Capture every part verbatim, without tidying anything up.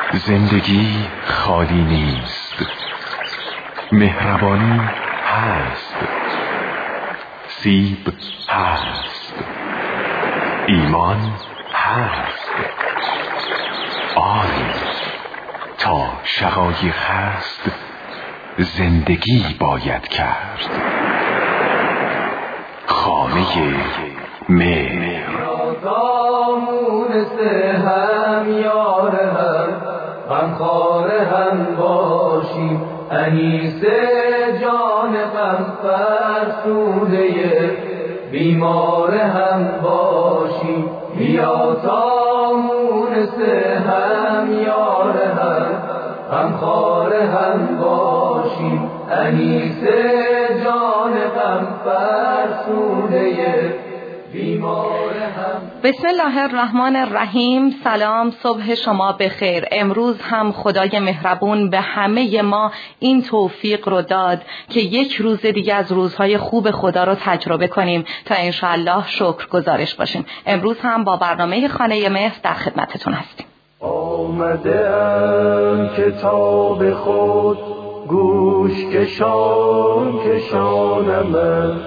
زندگی خالی نیست، مهربانی هست، سیب هست، ایمان هست. آری تا شقایق هست زندگی باید کرد. خانه مهر هم یار هم غمخوار هم باشیم، انیس جان غم فرسوده بیمار هم باشیم. بیا تا مونس هم یار هم غمخوار هم باشیم، انیس جان غم فرسوده بیمار هم. بسم الله الرحمن الرحیم. سلام، صبح شما بخیر. امروز هم خدای مهربون به همه ما این توفیق رو داد که یک روز دیگه از روزهای خوب خدا رو تجربه کنیم تا انشاءالله شکر گزارش باشیم. امروز هم با برنامه خانه مهر در خدمتتون هستیم. آمدم کتاب خود گوش کشان کشانم،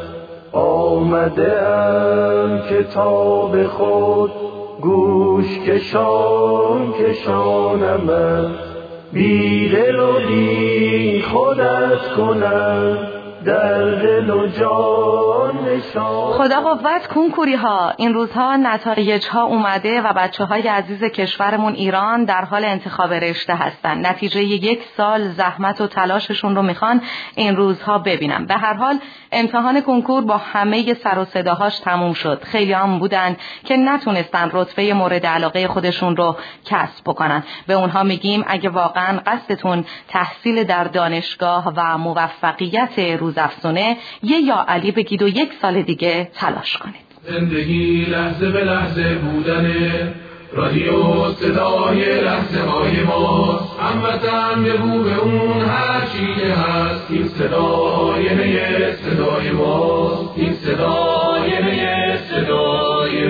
آمدم کتاب خود گوش کشان کشانم، بی دل و بی خودت کنم در دل و جان نشان. خدا قوت کنکوری ها. این روزها نتایج ها اومده و بچه های عزیز کشورمون ایران در حال انتخاب رشته هستن. نتیجه یک سال زحمت و تلاششون رو میخوان این روزها ببینم. به هر حال امتحان کنکور با همه سر و صداهاش تموم شد. خیلی هم بودن که نتونستن رتبه مورد علاقه خودشون رو کسب بکنن. به اونها میگیم اگه واقعا قصدتون تحصیل در دانشگاه و موفقیت روزافزونه، یه یا علی بگید و یک سال دیگه تلاش کنید. زندگی لحظه به لحظه بودنه، رادیو صدای لحظه های ماست، هموطن بگو به اون هر چی که هست، این صدای نیه صدای ماست، این صدای نیه صدای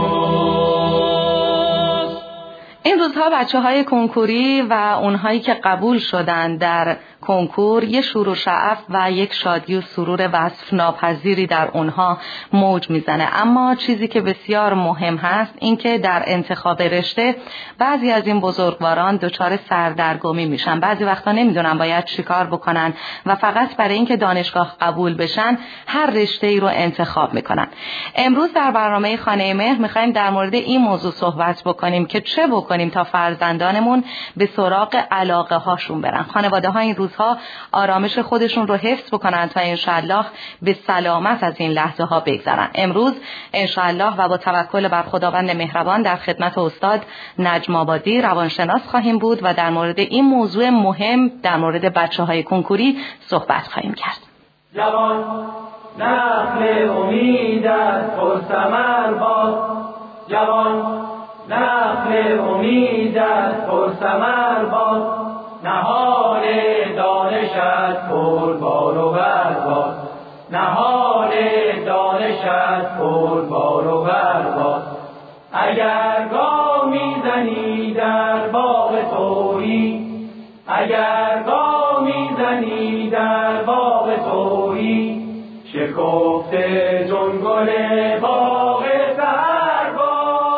ماست. این روزها بچه های کنکوری و اونهایی که قبول شدن در کنکور یه شور و شعف و یک شادی و سرور وصف ناپذیری در اونها موج میزنه. اما چیزی که بسیار مهم هست این که در انتخاب رشته بعضی از این بزرگواران دچار سردرگمی میشن. بعضی وقتا نمیدونن باید چیکار بکنن و فقط برای اینکه دانشگاه قبول بشن هر رشته‌ای رو انتخاب میکنن. امروز در برنامه خانه مهر میخوایم در مورد این موضوع صحبت بکنیم که چه بکنیم تا فرزندانمون به سراغ علاقه هاشون برن. خانواده ها این روز ها آرامش خودشون رو حفظ بکنن تا انشاءالله به سلامت از این لحظه ها بگذرن. امروز انشاءالله و با توکل بر خداوند مهربان در خدمت استاد نجم آبادی روانشناس خواهیم بود و در مورد این موضوع مهم در مورد بچه های کنکوری صحبت خواهیم کرد. جوان نخل امید از پرثمر باد، جوان نخل امید از پرثمر باد، نهال دانشت پربار و برباد، نهال دانشت پربار و برباد. اگر گام میزنی در باغ توحید، اگر گام میزنی در باغ توحید، شکفته چون گل باغ سحرباد.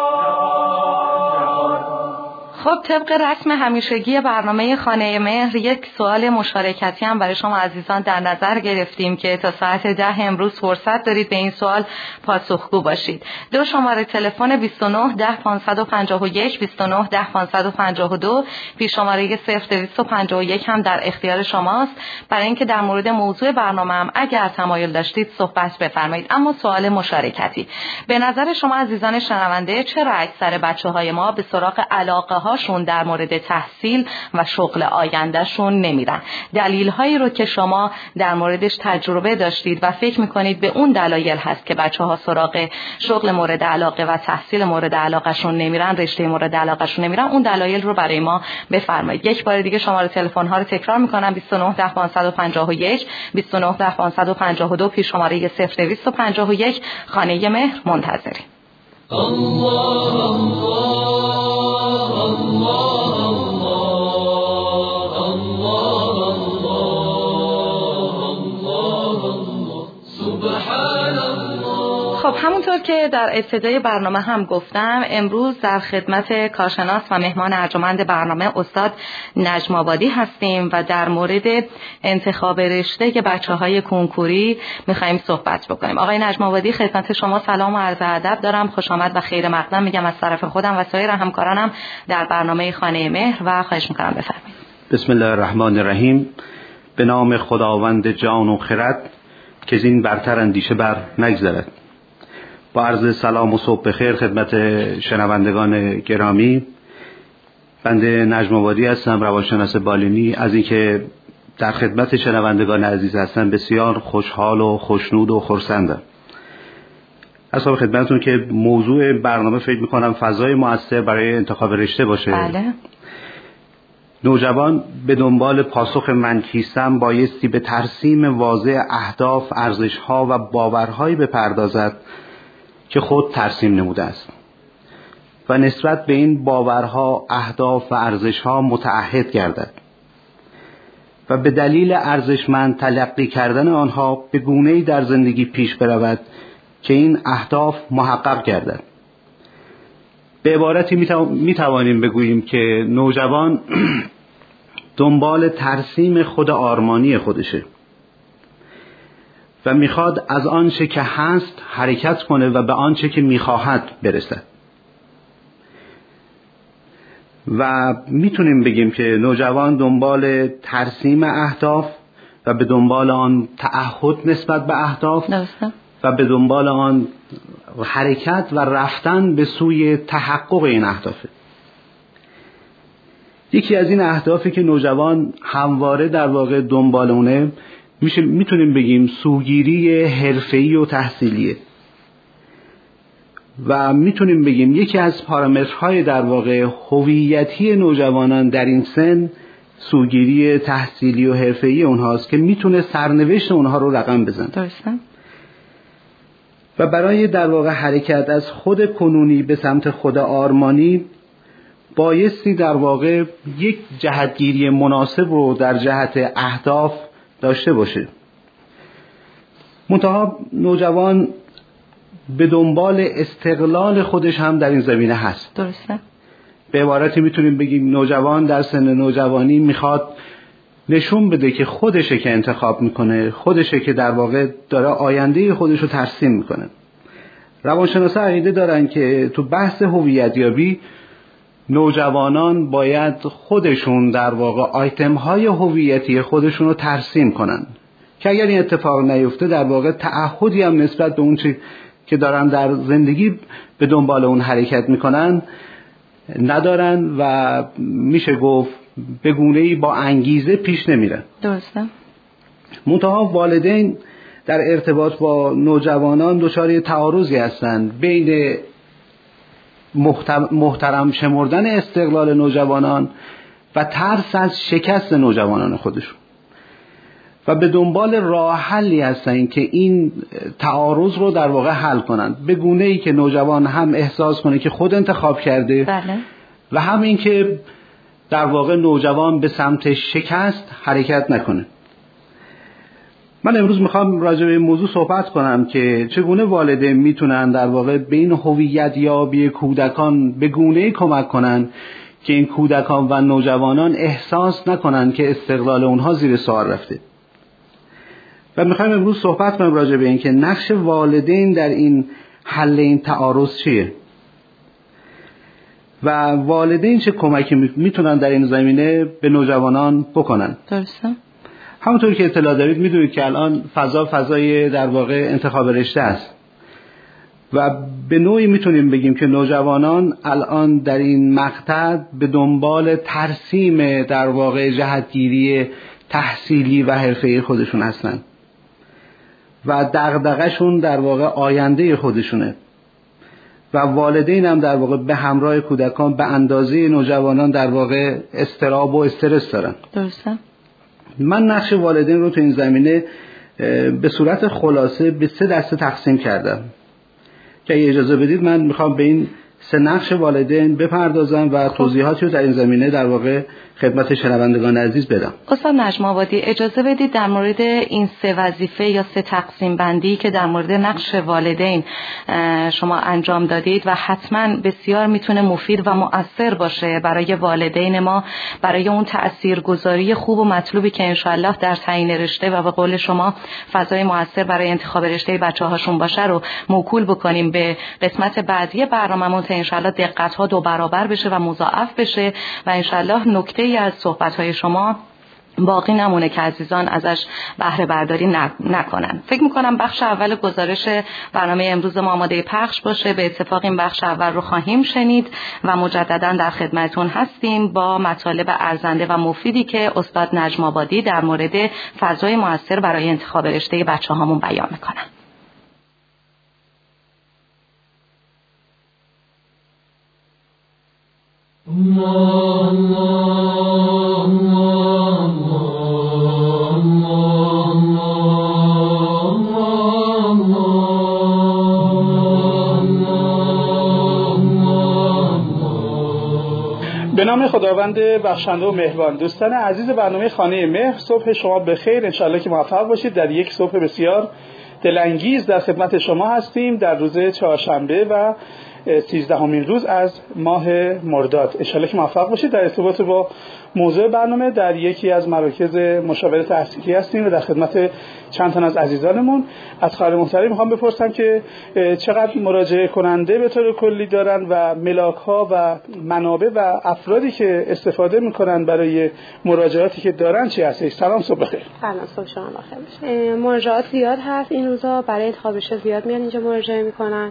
خب طبق رسم همیشگی برنامه خانه مهر یک سوال مشارکتی هم برای شما عزیزان در نظر گرفتیم که تا ساعت ده امروز فرصت دارید به این سوال پاسخگو باشید. دو شماره تلفن بیست و نه ده پانصد و پنجاه و یک بیست و نه ده پانصد و پنجاه و دو، پیش شماره صفر دویست و پنجاه و یک هم در اختیار شماست برای اینکه در مورد موضوع برنامه هم اگر تمایل داشتید صحبت بفرمایید. اما سوال مشارکتی، به نظر شما عزیزان شنونده چرا اکثر بچه‌های ما به سراغ علاقه ها شون در مورد تحصیل و شغل آیندهشون نمیرن؟ دلیل هایی رو که شما در موردش تجربه داشتید و فکر میکنید به اون دلایل هست که بچه ها سراغ شغل مورد علاقه و تحصیل مورد علاقهشون نمیرن، رشته مورد علاقهشون نمیرن، اون دلایل رو برای ما بفرمایید. یک بار دیگه شماره تلفن ها رو تکرار میکنم: بیست و نه ده پانصد و پنجاه و یک بیست و نه ده پانصد و پنجاه و دو، پیش شماره صفر دویست و پنجاه و یک. خانه مهر منتظریم. الله الله الله الله خب همونطور که در ابتدای برنامه هم گفتم، امروز در خدمت کارشناس و مهمان ارجمند برنامه استاد نجم آبادی هستیم و در مورد انتخاب رشته که بچه‌های کنکوری می‌خوایم صحبت بکنیم. آقای نجم آبادی، خدمت شما سلام و عرض ادب دارم. خوش آمد و خیر مقدم میگم از طرف خودم و سایر همکارانم در برنامه خانه مهر و خواهش می‌کنم بفرمایید. بسم الله الرحمن الرحیم. به نام خداوند جان و خرد که زین برتر اندیشه بر نگذرد. با عرض سلام و صبح بخیر خدمت شنوندگان گرامی، بنده نجم آبادی هستم، روانشناس بالینی. از اینکه در خدمت شنوندگان عزیز هستم بسیار خوشحال و خوشنود و خرسندم. اصلا خدمتتون که موضوع برنامه فکر میکنم فضای مؤثر برای انتخاب رشته باشه. بله. نوجوان به دنبال پاسخ من کیستم بایستی به ترسیم واضح اهداف، ارزش‌ها و باورهایی بپردازد که خود ترسیم نموده است و نسبت به این باورها، اهداف و ارزش‌ها متعهد گردد و به دلیل ارزشمند تلقی کردن آنها به گونه‌ای در زندگی پیش برود که این اهداف محقق گردد. به عبارتی می توانیم بگوییم که نوجوان دنبال ترسیم خود آرمانی خودشه و میخواد از آنچه که هست حرکت کنه و به آنچه که میخواهد برسد. و میتونیم بگیم که نوجوان دنبال ترسیم اهداف و به دنبال آن تعهد نسبت به اهداف درسته. و به دنبال آن حرکت و رفتن به سوی تحقق این اهدافه. یکی از این اهدافی که نوجوان همواره در واقع دنبال اونه میشه میتونیم بگیم سوگیری حرفه‌ای و تحصیلیه و میتونیم بگیم یکی از پارامترهای در واقع هویتی نوجوانان در این سن سوگیری تحصیلی و حرفه‌ای اونهاست که میتونه سرنوشت اونها رو رقم بزنه. درسته. و برای در واقع حرکت از خود کنونی به سمت خود آرمانی بایستی در واقع یک جهتگیری مناسب رو در جهت اهداف داشته باشه. منتها نوجوان به دنبال استقلال خودش هم در این زمینه هست. درسته. به عبارتی میتونیم بگیم نوجوان در سن نوجوانی میخواد نشون بده که خودشه که انتخاب میکنه، خودشه که در واقع داره آینده خودش رو ترسیم میکنه. روانشناسا عقیده دارن که تو بحث هویتیابی نوجوانان باید خودشون در واقع آیتم های هویتی خودشون رو ترسیم کنن که اگر این اتفاق نیفته در واقع تعهدی هم نسبت به اون چی که دارن در زندگی به دنبال اون حرکت میکنن ندارن و میشه گفت به گونه‌ای با انگیزه پیش نمیرن. درسته. منتها والدین در ارتباط با نوجوانان دچار تعارضی هستند بین محترم شمردن استقلال نوجوانان و ترس از شکست نوجوانان خودشون و به دنبال راه حلی هستن که این تعارض رو در واقع حل کنند به گونه‌ای که نوجوان هم احساس کنه که خود انتخاب کرده. بله. و هم این که در واقع نوجوان به سمت شکست حرکت نکنه. من امروز میخوام راجع به این موضوع صحبت کنم که چگونه والدین میتونن در واقع به این هویت یابی کودکان به گونه‌ای کمک کنن که این کودکان و نوجوانان احساس نکنن که استقلال اونها زیر سوال رفته. و میخوایم امروز صحبت کنم راجع به این که نقش والدین در این حل این تعارض چیه و والدین چه کمکی میتونن در این زمینه به نوجوانان بکنن. درسته. همونطور که اطلاع دارید میدونید که الان فضا فضای در واقع انتخاب رشته است و به نوعی میتونیم بگیم که نوجوانان الان در این مقطع به دنبال ترسیم در واقع جهتگیری تحصیلی و حرفه‌ای خودشون هستن و دغدغه‌شون در واقع آینده خودشونه و والدین هم در واقع به همراه کودکان به اندازه نوجوانان در واقع اضطراب و استرس دارن. درسته. من نقش والدین رو تو این زمینه به صورت خلاصه به سه دسته تقسیم کردم که اگه اجازه بدید من میخوام به این سه نقش والدین بپردازم و توضیحاتی رو در این زمینه در واقع خدمت شنوندگان عزیز بدم. استاد نجم آبادی، اجازه بدید در مورد این سه وظیفه یا سه تقسیم بندی که در مورد نقش والدین شما انجام دادید و حتما بسیار میتونه مفید و مؤثر باشه برای والدین ما، برای اون تاثیرگذاری خوب و مطلوبی که انشالله در تعیین رشته و به قول شما فضای مؤثر برای انتخاب رشته بچه‌هاشون باشه رو موکول بکنیم به قسمت بعدی برنامه‌مون تا انشالله دقت‌ها دو برابر بشه و مضاعف بشه و انشالله نکته ای از صحبت‌های شما باقی نمونه که عزیزان ازش بهره برداری نکنن. فکر میکنم بخش اول گزارش برنامه امروز ما آماده پخش باشه. به اتفاق این بخش اول رو خواهیم شنید و مجددا در خدمتون هستیم با مطالب ارزنده و مفیدی که استاد نجم آبادی در مورد فضای مؤثر برای انتخاب رشته بچه‌هامون بیان میکنن. الله الله به نام خداوند بخشنده و مهربان. دوستان عزیز برنامه خانه مهر، صبح شما بخیر، انشالله که موفق باشید. در یک صبح بسیار دلانگیز در خدمت شما هستیم در روز چهارشنبه و سیزدهمین روز از ماه مرداد. انشالله که موفق باشید. در ارتباط با موضوع برنامه در یکی از مراکز مشاوره تحصیلی هستیم و در خدمت چند تن از عزیزانمون. از خواهر محترم میخوام بپرسم که چقدر مراجعه کننده به طور کلی دارن و ملاک ها و منابع و افرادی که استفاده میکنن برای مراجعاتی که دارن چی هستش؟ سلام، صبح بخیر. سلام، صبح شما بخیر. مراجعات زیاد هست این روزا، برای انتخاب رشته زیاد میان اینجا مراجعه میکنن.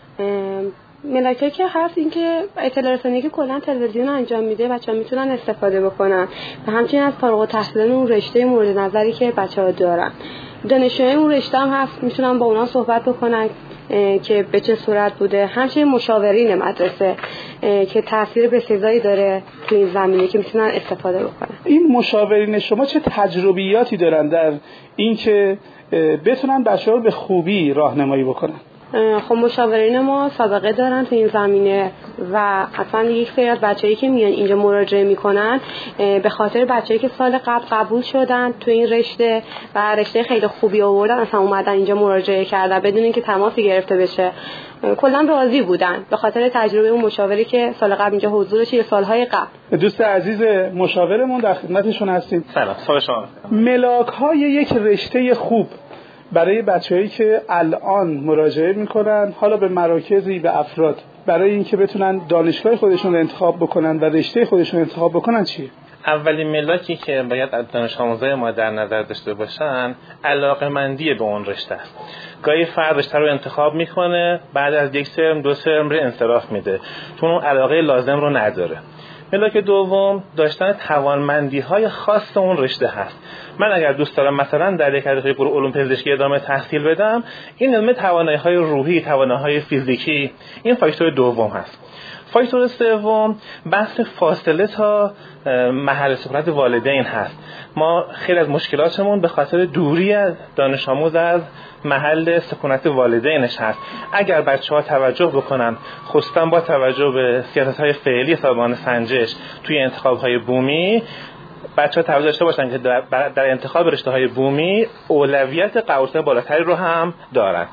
ملاکی که هست این که اطلاع رسانی که کلا تلویزیون انجام میده بچه‌ها میتونن استفاده بکنن و همچنین از فارغ التحصیلان اون رشته مورد نظری که بچه‌ها دارن. دانشجوی اون رشته هم هست میتونن با اونا صحبت بکنن که به چه صورت بوده. همچنین مشاورین مدرسه که تاثیر بسزایی داره تو این زمینه که میتونن استفاده بکنن. این مشاورین شما چه تجربیاتی دارن در این که بتونن بچه‌ها رو به خوبی راهنمایی بکنن؟ خب مشاورین ما سابقه دارن تو این زمینه و اصلا یک سری از بچه‌ای که میان اینجا مراجعه میکنن به خاطر بچه‌ای که سال قبل قبول شدن تو این رشته و رشته خیلی خوبی آوردن اصلا اومدن اینجا مراجعه کردن بدون اینکه تماسی گرفته بشه، کلا راضی بودن به خاطر تجربه اون مشاوری که سال قبل اینجا حضورش یه سالهای قبل. دوست عزیز مشاورمون در خدمتشون هستیم. سلام، صبح شما. ملاک‌های یک رشته خوب برای بچه‌هایی که الان مراجعه میکنن حالا به مراکزی، به افراد، برای اینکه بتونن دانشگاه خودشون رو انتخاب بکنن و رشته خودشون رو انتخاب بکنن چیه؟ اولین ملاکی که باید از دانش آموزای ما در نظر داشته باشن علاقه‌مندی به اون رشته است. گاهی فرد رشته رو انتخاب میکنه بعد از یک ترم دو ترم رو انصراف میده چون اون علاقه لازم رو نداره. ملاک دوم داشتن توانمندی‌های خاص اون رشته هست. من اگر دوست دارم مثلا در یک رشته گروه علوم پزشکی ادامه تحصیل بدم، این علم توانایی‌های روحی، توانایی‌های فیزیکی، این فاکتور دوم هست. فاکتور سوم بحث فاصله تا محل سکونت والدین هست. ما خیلی از مشکلاتمون به خاطر دوری از دانش آموز از محل سکونت والدینش هست. اگر بچه‌ها توجه بکنن، خصوصا با توجه به سیاست‌های فعلی سازمان سنجش توی انتخاب‌های بومی، بچه‌ها توجه داشته باشن که در, در انتخاب رشته‌های بومی اولویت قبول بالاتری رو هم دارن.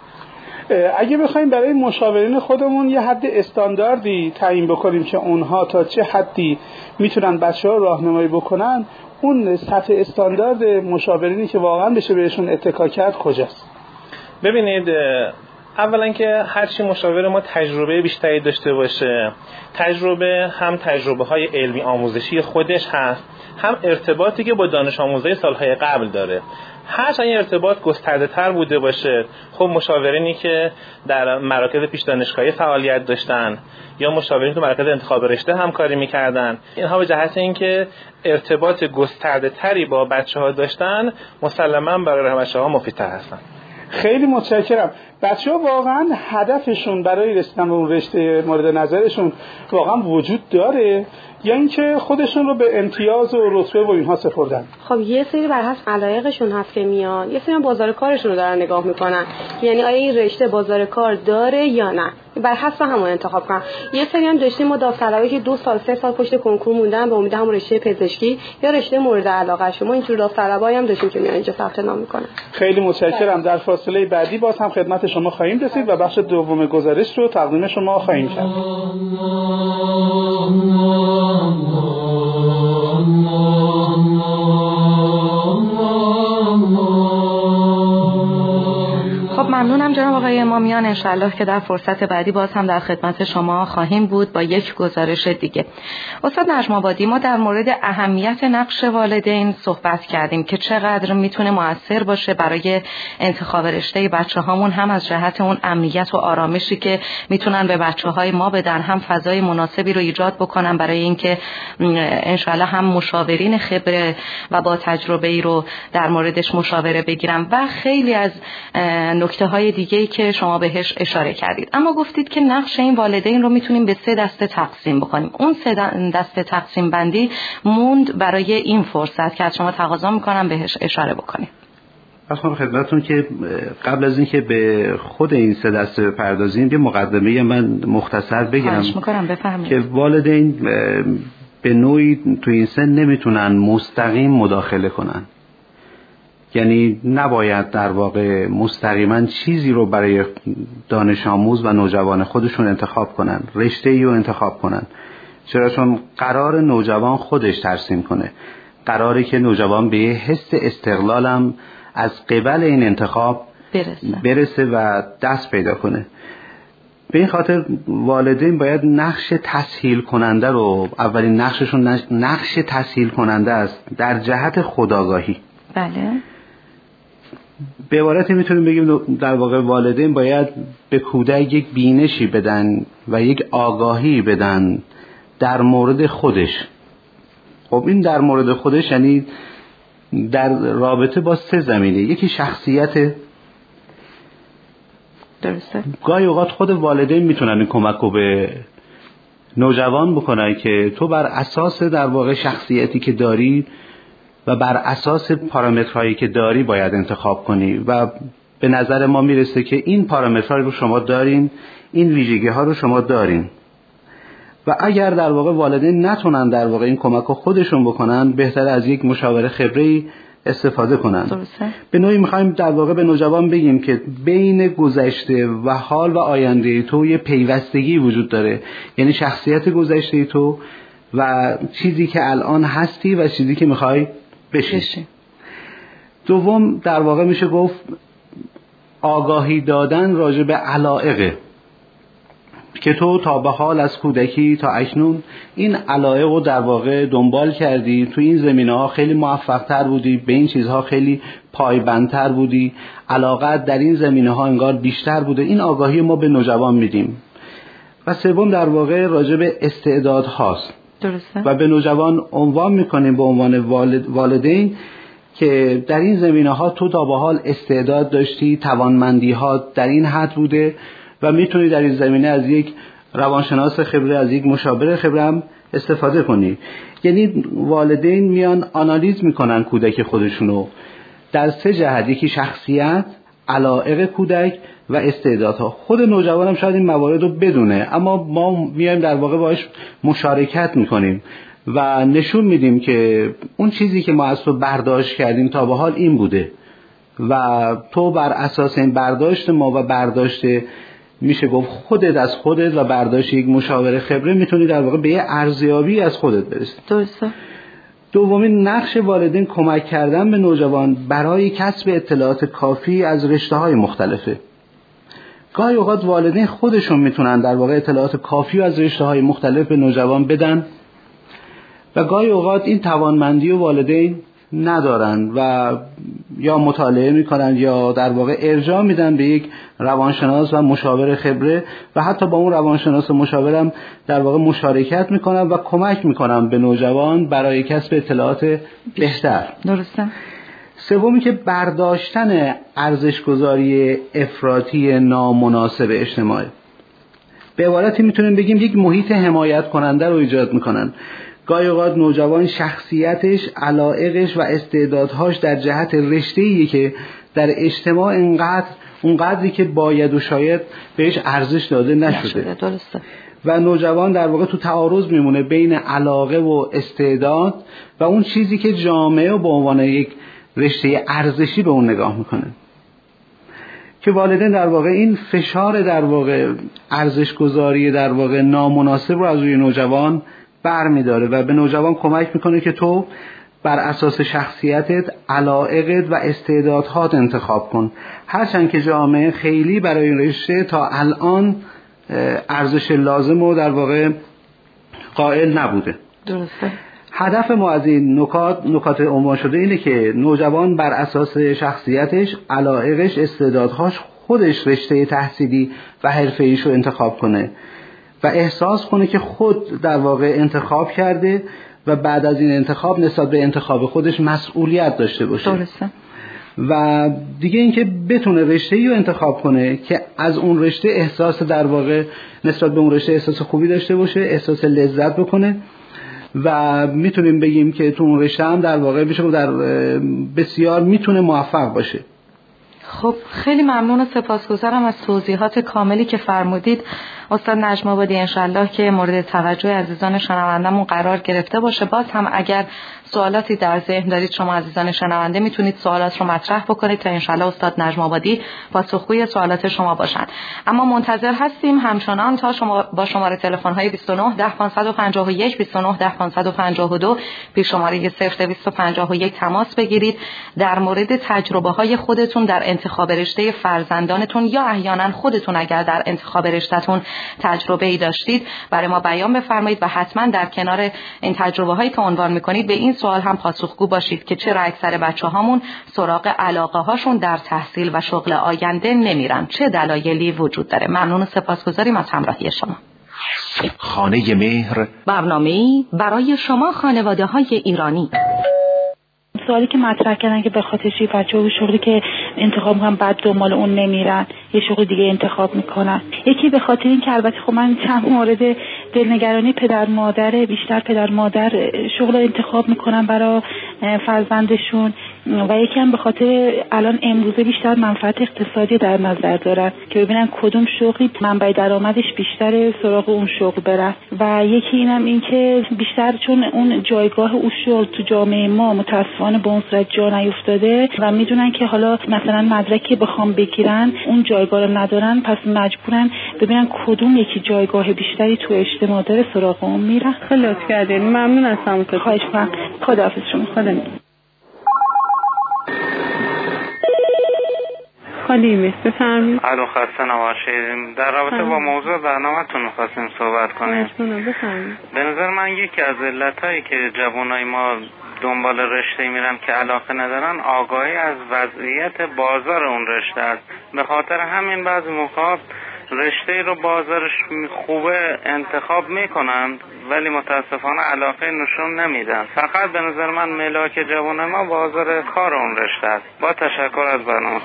اگه بخوایم برای مشاورین خودمون یه حد استانداردی تعیین بکنیم که اونها تا چه حدی میتونن بچه‌ها راهنمایی بکنن، اون سطح استاندارد مشاورینی که واقعا بشه بهشون اتکا کرد کجاست؟ ببینید، اولا که هر چی مشاور ما تجربه بیشتری داشته باشه، تجربه هم تجربه های علمی آموزشی خودش هست، هم ارتباطی که با دانش آموزای سالهای قبل داره. هر چند ارتباط گسترده تر بوده باشه، خب مشاورینی که در مراکز پیش دانشگاهی فعالیت داشتن یا مشاورینی که مراکز انتخاب رشته همکاری میکردن، اینها به جهت اینکه ارتباط گسترده تری با بچه‌ها داشتن مسلماً برای بچه‌ها مفیدتر هستن. خیلی متشکرم. بچه‌ها واقعا هدفشون برای رسیدن به اون رشته مورد نظرشون واقعا وجود داره یا اینکه خودشون رو به امتیاز و رتبه و اینها سپردن؟ خب یه سری بر حسب علایقشون هست که میان، یه سری بازار کارشون رو دارن نگاه میکنن، یعنی آیا این رشته بازار کار داره یا نه. بر حسب همون انتخاب کنن. یه سری هم داشتیم ما داوطلبی که دو سال سه سال پشت کنکور موندن به امید همون رشته پزشکی یا رشته مورد علاقه شما، اینجور داوطلبایی هم داشتیم که میان اینجا ثبت نام میکنن. خیلی متشکرم. در فاصله بعدی باز هم خدمت شما خواهیم رسید و بخش دوم گزارش رو تقدیم شما خواهیم کرد. خب ممنونم جناب آقای امامیان. انشالله که در فرصت بعدی باز هم در خدمت شما خواهیم بود با یک گزارش دیگه. استاد نجم آبادی، ما در مورد اهمیت نقش والدین صحبت کردیم که چقدر میتونه مؤثر باشه برای انتخاب رشته بچه هامون، هم از جهت اون امنیت و آرامشی که میتونن به بچه های ما بدن، هم فضای مناسبی رو ایجاد بکنن برای اینکه انشالله هم مشاورین خبره و با تجربه ای رو در موردش مشاوره بگیرن و خیلی از نکته های دیگه‌ای که شما بهش اشاره کردید. اما گفتید که نقش این والدین رو میتونیم به سه دسته تقسیم بکنیم. اون سه دسته تقسیم بندی موند برای این فرصت که از شما تقاضا میکنم بهش اشاره بکنید. اصلا خدمتتون که قبل از اینکه به خود این سه دسته بپردازیم یه مقدمه من مختصر بگم که والدین به نوعی تو این سن نمیتونن مستقیم مداخله کنن. یعنی نباید در واقع مستقیما چیزی رو برای دانش آموز و نوجوان خودشون انتخاب کنن، رشته‌ای رو انتخاب کنن، چرا؟ چون قرار نوجوان خودش ترسیم کنه، قراره که نوجوان به حس استقلالم از قبل این انتخاب برسه, برسه و دست پیدا کنه. به این خاطر والدین باید نقش تسهیل کننده رو، اولین نقششون نقش تسهیل کننده است در جهت خودآگاهی. بله. به عبارتی میتونیم بگیم در واقع والدین باید به کودک یک بینشی بدن و یک آگاهی بدن در مورد خودش. خب این در مورد خودش یعنی در رابطه با سه زمینه. یکی شخصیت، درسته. گاهی اوقات خود والدین میتونن این کمک رو به نوجوان بکنن که تو بر اساس در واقع شخصیتی که داری و بر اساس پارامترهایی که داری باید انتخاب کنی و به نظر ما میرسه که این پارامترها رو شما دارین، این ویژگی ها رو شما دارین. و اگر در واقع والدین نتونن در واقع این کمک رو خودشون بکنن، بهتره از یک مشاور خبره‌ای استفاده کنن. درسته. به نوعی میخوایم در واقع به نوجوان بگیم که بین گذشته و حال و آینده تو یه پیوستگی وجود داره، یعنی شخصیت گذشته تو و چیزی که الان هستی و چیزی که میخوای بشی. بشی. دوم در واقع میشه گفت آگاهی دادن راجع به علایقه که تو تا به حال از کودکی تا اکنون این علایق رو در واقع دنبال کردی، تو این زمینه‌ها خیلی موفق‌تر بودی، به این چیزها خیلی پایبندتر بودی، علاقت در این زمینه‌ها انگار بیشتر بوده. این آگاهی ما به نوجوان میدیم. و سوم در واقع راجع به استعدادهاست. درسته. و به نوجوان عنوان میکنیم به عنوان والد والدین که در این زمینه‌ها تو تا به حال استعداد داشتی، توانمندی‌ها در این حد بوده و میتونی در این زمینه از یک روانشناس خبره، از یک مشاور خبره هم استفاده کنی. یعنی والدین میان آنالیز میکنن کودک خودشونو در سه جهت، یکی شخصیت، علایق کودک و استعدادها. خود نوجوان هم شاید این موارد رو بدونه، اما ما میایم در واقع باهاش مشارکت میکنیم و نشون میدیم که اون چیزی که ما از تو برداشت کردیم تا به حال این بوده و تو بر اساس این برداشت ما و برداشت میشه گفت خودت از خودت و برداشت یک مشاور خبره میتونی در واقع به یه ارزیابی از خودت برسی. درسته. دومین نقش والدین کمک کردن به نوجوان برای کسب اطلاعات کافی از رشته‌های مختلفه. گاهی اوقات والدین خودشون میتونن در واقع اطلاعات کافی از رشته‌های مختلف به نوجوان بدن و گاهی اوقات این توانمندی و والدین ندارن و یا مطالعه میکنن یا در واقع ارجاع میدن به یک روانشناس و مشاور خبره و حتی با اون روانشناس و مشاورم در واقع مشارکت میکنن و کمک میکنن به نوجوان برای کسب اطلاعات بهتر. درسته. سومی که برداشتن ارزش‌گذاری افراطی نامناسب اجتماعی. به عبارتی میتونیم بگیم یک محیط حمایت کننده رو ایجاد میکنن. گاهی اوقات نوجوان شخصیتش، علایقش و استعدادهاش در جهت رشته‌ایه که در اجتماع اینقدر اونقدری که باید و شاید بهش ارزش داده نشده. درسته. و نوجوان در واقع تو تعارض میمونه بین علاقه و استعداد و اون چیزی که جامعه به عنوان یک رشته ارزشی به اون نگاه میکنه، که والدین در واقع این فشار در واقع ارزش گذاری در واقع نامناسب رو از روی نوجوان بر میداره و به نوجوان کمک میکنه که تو بر اساس شخصیتت، علایقت و استعدادهات انتخاب کن، هرچند که جامعه خیلی برای این رشته تا الان ارزش لازم رو در واقع قائل نبوده. درسته. هدف ما از این نکات نکات عنوان شده اینه که نوجوان بر اساس شخصیتش، علایقش، استعدادهاش خودش رشته تحصیلی و حرفه‌ایش رو انتخاب کنه و احساس کنه که خود در واقع انتخاب کرده و بعد از این انتخاب نسبت به انتخاب خودش مسئولیت داشته باشه. درسته. و دیگه اینکه بتونه رشته‌ای رو انتخاب کنه که از اون رشته احساس در واقع نسبت به اون رشته احساس خوبی داشته باشه، احساس لذت بکنه و میتونیم بگیم که تو اون رشته هم در واقع بشه در بسیار میتونه موفق باشه. خب خیلی ممنون و سپاسگزارم از توضیحات کاملی که فرمودید استاد نجم آبادی. انشالله که مورد توجه عزیزان شنوندمون قرار گرفته باشه. باز هم اگر سوالاتی در ذهن دارید شما عزیزان شنونده میتونید سوالات رو مطرح بکنید تا انشالله استاد نجم آبادی پاسخگوی سوالات شما باشن. اما منتظر هستیم همچنان تا شما با شماره تلفن های بیست و نه ده پانصد و پنجاه و یک بیست و نه ده پانصد و پنجاه و دو پیش شماره صفر دویست و پنجاه و یک تماس بگیرید. در مورد تجربه های خودتون در انتخاب رشته فرزندانتون یا احیانا خودتون اگر در انتخاب رشته‌تون تجربه ای داشتید برای ما بیان بفرمایید و حتما در کنار این تجربه هایی که عنوان میکنید به این سوال هم پاسخگو باشید که چرا اکثر بچه هامون سراغ علاقه هاشون در تحصیل و شغل آینده نمیرن، چه دلایلی وجود داره. ممنون و سپاسگزاریم از همراهی شما. خانه مهر، برنامه‌ای برای شما خانواده های ایرانی. سوالی که مطرح کردن که به خاطر چی بچه‌ها شغلی که انتخاب میکنن بعد دنبال اون نمیرن، یه شغل دیگه انتخاب میکنن. یکی به خاطر این که البته خب من چند مورد دلنگرانی پدر مادر، بیشتر پدر مادر شغل انتخاب میکنن برای فرزندشون و یکی هم به خاطر الان امروزه بیشتر منفعت اقتصادی در نظر دارن که ببینن کدوم شغلی منبع درآمدش بیشتره سراغ اون شغل برن. و یکی اینم این که بیشتر چون اون جایگاه اون شغل تو جامعه ما متاسفانه به اون صورت جا نیفتاده و میدونن که حالا مثلا مدرکی بخوام بگیرن اون جایگاه رو ندارن، پس مجبورن ببینن کدوم یکی جایگاه بیشتری تو اجتماع داره سراغ اون میرن. خیلی لطف کردین، ممنون هستم. خواهش می‌کنم. خداحافظ شما. خدا نگهدار. خالیمی بفرمایید. الو خسته نباشید. در رابطه با موضوع برنامه‌تون می‌خواستیم صحبت کنیم. بفرمایید. به نظر من یکی از علتایی که جوانای ما دنبال رشته میرن که علاقه ندارن آگاهی از وضعیت بازار اون رشته است. به خاطر همین بعضی موقع رشته رو بازارش خوبه انتخاب میکنند ولی متاسفانه علاقه نشون نمیدن. فقط به نظر من ملاک جوان ما بازار کار اون رشته است. با تشکر از برنامه.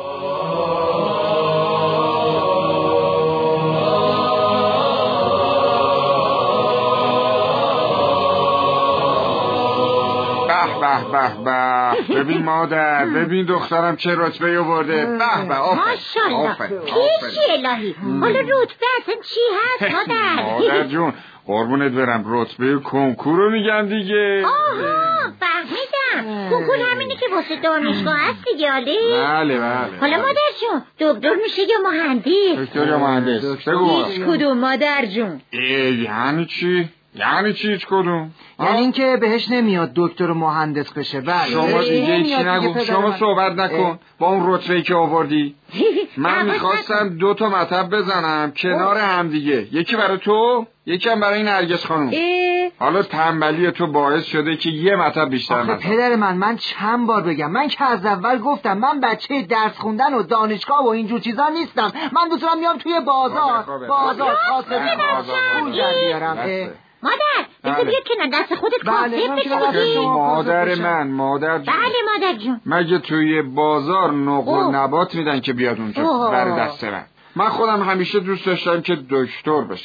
به به به ببین مادر، ببین دخترم چه رتبه آورده. به به ماشاءالله. پیشی الهی. حالا رتبه اصلا چی هست مادر؟ مادر جون قربونت برم رتبه کنکورو میگن دیگه. آها فهمیدم. کنکور همینی که واسه دانشگاه هست دیگه. عالی. بله بله. حالا مادر جون دکتر میشه یا مهندس؟ دکتر یا مهندس؟ بگو. هیچ کدوم مادر جون. یعنی چی؟ یعنی چی هیچ کدوم؟ یعنی اینکه بهش نمیاد دکتر و مهندس بشه. بله شما دیگه چی نگو، شما صحبت نکن با اون رتبه‌ای که آوردی. من میخواستم دو تا مطب بزنم کنار هم دیگه، یکی برای تو یکی هم برای نرگس خانم. حالا تنبلی تو باعث شده که یه مطب بیشتر نزنم. پدر من من چند بار بگم، من که از اول گفتم من بچه درس خوندن و دانشگاه و اینجور چیزا نیستم. من دوست دارم میام توی بازار بازار خاصه پول در بیارم. مادر بذار بیا کنار دست خودت کاسب بگیری. مادر من مادر جون. بله مادر جون. مگه توی بازار نقل و نبات میدن که بیاد اونجا بر دست من؟ من خودم همیشه دوست داشتم که دکتر بشم.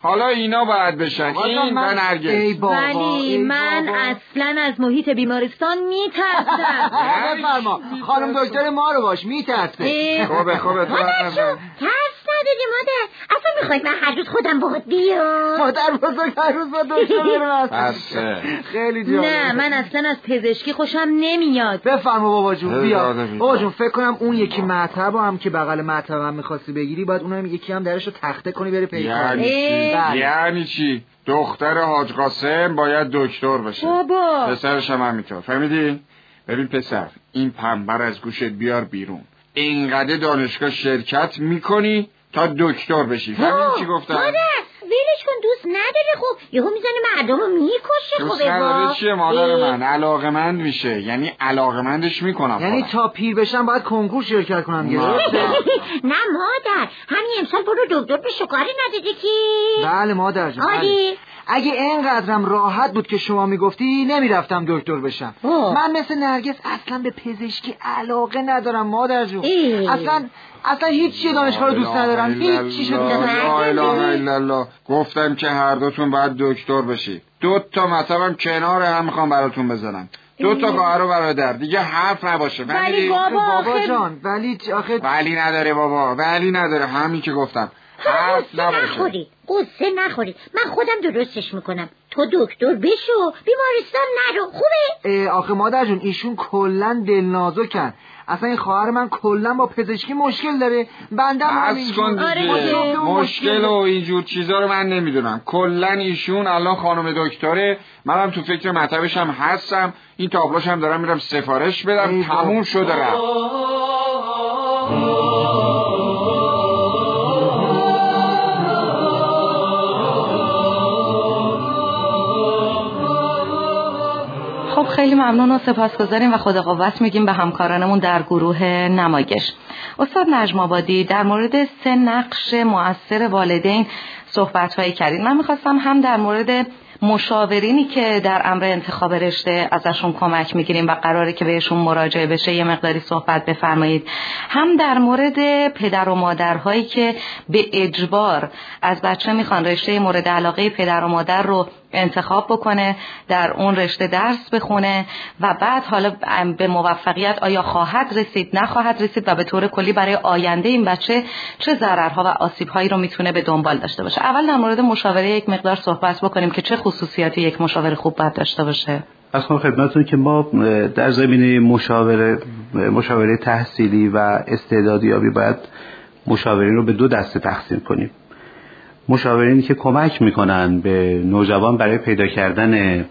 حالا اینا باید بشن، این و نرگس. ولی من بابا. اصلا از محیط بیمارستان میترسم. بفرما خانم دکتر ما رو باش میترسه. خوبه خوبه تو ترس نداری مادر، اصلا میخواید من هر روز خودم باهات بیام؟ مادر بزرگ هر روز با دکتر برم. خیلی جالب. نه من اصلا از پزشکی خوشم نمیاد. بفرما بابا جون بیا. بابا جون فکر کنم اون یکی مطب هم که بغل مطب هم می‌خواستی بگیری باید اونم یکی هم درشو تخته کنی بری پیدا. یعنی چی؟ دختر حاج قاسم باید دکتر بشه. بابا پسرش هم همینطور. فهمیدی؟ ببین پسر، این پنبر از گوشت بیار بیرون. اینقدر دانشگاه شرکت میکنی تا دکتر بشی. فهمیدی چی گفتم؟ مادر ویلش کن، دوست نداره. خب یهو میزنه مردمو میکشه. خب دوست نداره چیه مادر من؟ علاقمند میشه، یعنی علاقمندش میکنم. یعنی تا پیر بشم باید کنکور شرکت کنم دیگه. نه مادر، همین امسال برو دکتر بشو، کاری ندیدی کی؟ بله مادر جان. آری اگه اینقدرم راحت بود که شما میگفتی نمیرفتم دکتر بشم. اوه. من مثل نرگس اصلا به پزشکی علاقه ندارم مادر جون. اصلا اصلا هیچ چیه دانشگاه رو دوست ندارم. هیچ چیشو دوست ندارم. لا اله الا الله. گفتم که هر دوتون باید دکتر بشید. دو تا مطلبم کنار هم میخوام براتون بزنم. دو تا خواهر و برادر دیگه حرف نباشه. ولی بابا بابا جان ولی آخه ولی نداره بابا، ولی نداره، همین که گفتم. حرف نباشه. قصه نخورید، من خودم درستش میکنم. تو دکتر بشو، بیمارستان نرو. خوبه؟ آخه مادر جون ایشون کلا دلنازکن. اصلا این خواهر من کلا با پزشکی مشکل داره. بنده هم اینجور آره مشکل و اینجور چیزا رو من نمیدونم. کلا ایشون الان خانم دکتره، منم تو فکر مطبش هم هستم. این تابلوش هم دارم میرم سفارش بدم. تموم شده رفت. خب خیلی ممنون و سپاسگزاریم و خدا قوت میگیم به همکارانمون در گروه نمایش. استاد نجم آبادی در مورد سه نقش مؤثر والدین صحبت‌هایی کردید. من می‌خواستم هم در مورد مشاورینی که در امر انتخاب رشته ازشون کمک میگیریم و قراره که بهشون مراجعه بشه یه مقداری صحبت بفرمایید، هم در مورد پدر و مادرهایی که به اجبار از بچه میخوان رشته مورد علاقه پدر و مادر رو انتخاب بکنه، در اون رشته درس بخونه و بعد حالا به موفقیت آیا خواهد رسید نخواهد رسید و به طور کلی برای آینده این بچه چه ضررها و آسیب‌هایی رو میتونه به دنبال داشته باشه. اول در مورد مشاوره یک مقدار صحبت بکنیم که چه خصوصیاتی یک مشاور خوب باید داشته باشه. از خدمتتون که ما در زمینه مشاوره مشاوره تحصیلی و استعدادیابی باید مشاورین رو به دو دسته تقسیم کنیم. مشاورینی که کمک میکنن به نوجوان برای پیدا کردن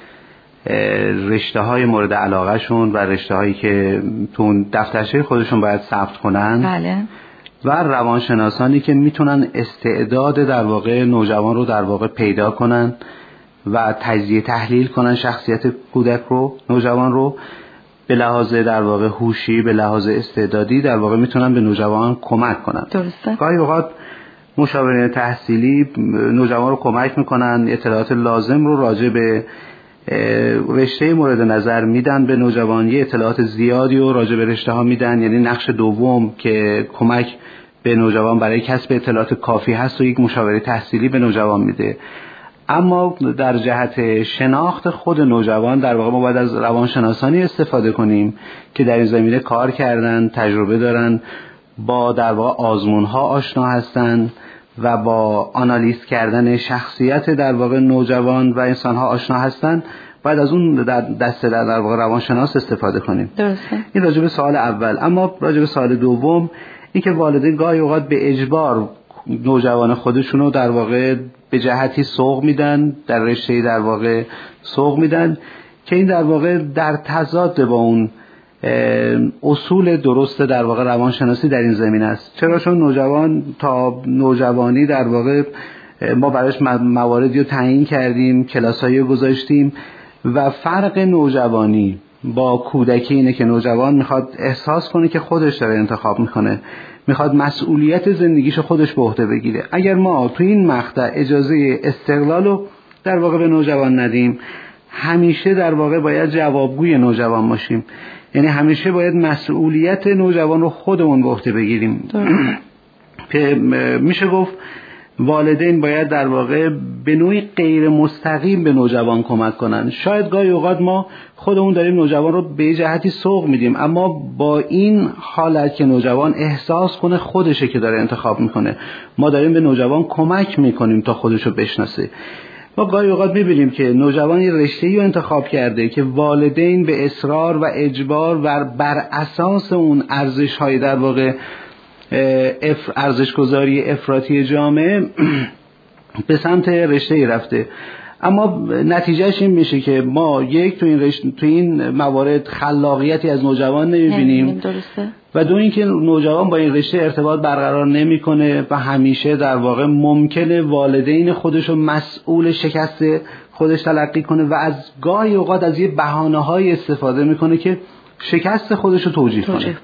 رشته های مورد علاقه شون و رشته هایی که تو دفترچه خودشون باید ثبت کنن. بله. و روانشناسانی که میتونن استعداد در واقع نوجوان رو در واقع پیدا کنن و تجزیه تحلیل کنن شخصیت کودک رو، نوجوان رو، به لحاظ در واقع هوشی، به لحاظ استعدادی در واقع میتونن به نوجوان کمک کنن. درسته. گاهی اوقات مشاورین تحصیلی نوجوان رو کمک میکنن، اطلاعات لازم رو راجع به رشته مورد نظر میدن به نوجوان، یه اطلاعات زیادی رو راجع به رشته ها میدن، یعنی نقش دوم که کمک به نوجوان برای کسب اطلاعات کافی هست و یک مشاور تحصیلی به نوجوان میده. اما در جهت شناخت خود نوجوان در واقع ما باید از روانشناسانی استفاده کنیم که در این زمینه کار کردن، تجربه دارن، با در واقع آزمون ها آشنا هستن و با آنالیز کردن شخصیت در واقع نوجوان و انسان ها آشنا هستن. باید از اون در دسته در, در واقع روانشناس استفاده کنیم. درسته. این راجع به سوال اول. اما راجع به سوال دوم، این که والدین گاهی اوقات به اجبار نوجوان خودشونو در واقع به جهتی سوق میدن، در رشته در واقع سوق میدن که این در واقع در تضاد با اون اصول درست در واقع روانشناسی در این زمینه است. چرا؟ چون نوجوان تا نوجوانی در واقع ما براش مواردی رو تعیین کردیم، کلاسایی رو گذاشتیم و فرق نوجوانی با کودکی اینه که نوجوان میخواد احساس کنه که خودش داره انتخاب میکنه، میخواد مسئولیت زندگیشو خودش به عهده بگیره. اگر ما تو این مقطع اجازه استقلال رو در واقع به نوجوان ندیم، همیشه در واقع باید جوابگوی نوجوان باشیم، یعنی همیشه باید مسئولیت نوجوان رو خودمون به عهده بگیریم. که میشه گفت والدین باید در واقع به نوعی غیر مستقیم به نوجوان کمک کنن. شاید گاهی اوقات ما خودمون داریم نوجوان رو به جهتی سوق میدیم، اما با این حالت که نوجوان احساس کنه خودشه که داره انتخاب میکنه، ما داریم به نوجوان کمک میکنیم تا خودشو بشناسه. ما گاهی اوقات میبینیم که نوجوان یه رشته‌ای رو انتخاب کرده که والدین به اصرار و اجبار و بر اساس اون ارزش‌های در واقع ارزش‌گذاری افراطی جامعه به سمت رشته‌ای رفته، اما نتیجهش این میشه که ما یک تو این رشته تو این موارد خلاقیتی از نوجوان نمیبینیم و دو اینکه نوجوان با این رشته ارتباط برقرار نمیکنه و همیشه در واقع ممکنه والدین خودش رو مسئول شکست خودش تلقی کنه و از گاهی اوقات از یه بهانه‌های استفاده میکنه که شکست خودش رو توجیه کنه.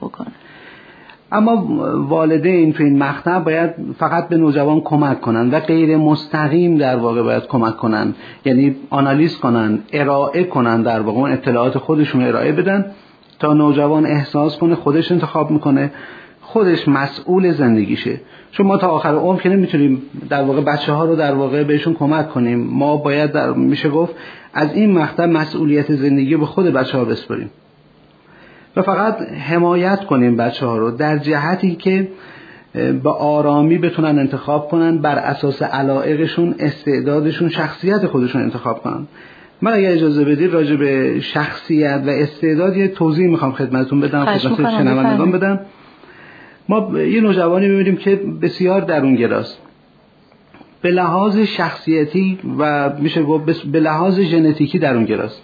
اما والدین تو این مقطع باید فقط به نوجوان کمک کنن و غیر مستقیم در واقع باید کمک کنن، یعنی آنالیز کنن، ارائه کنن، در واقع اون اطلاعات خودشون ارائه بدن تا نوجوان احساس کنه خودش انتخاب میکنه، خودش مسئول زندگیشه. چون ما تا آخر عمر که نمیتونیم در واقع بچه ها رو در واقع بهشون کمک کنیم، ما باید در میشه گفت از این مقطع مسئولیت زندگی به خود بچه ها بسپاریم و فقط حمایت کنیم بچه ها رو در جهتی که با آرامی بتونن انتخاب کنن، بر اساس علایقشون، استعدادشون، شخصیت خودشون انتخاب کنن. من اگر اجازه بدید راجع به شخصیت و استعداد یه توضیح میخوام خدمتتون بدم، خدمت شنوندگان بدم. ما یه نوجوانی می‌بینیم که بسیار درونگراست به لحاظ شخصیتی و میشه گفت به لحاظ ژنتیکی درونگراست،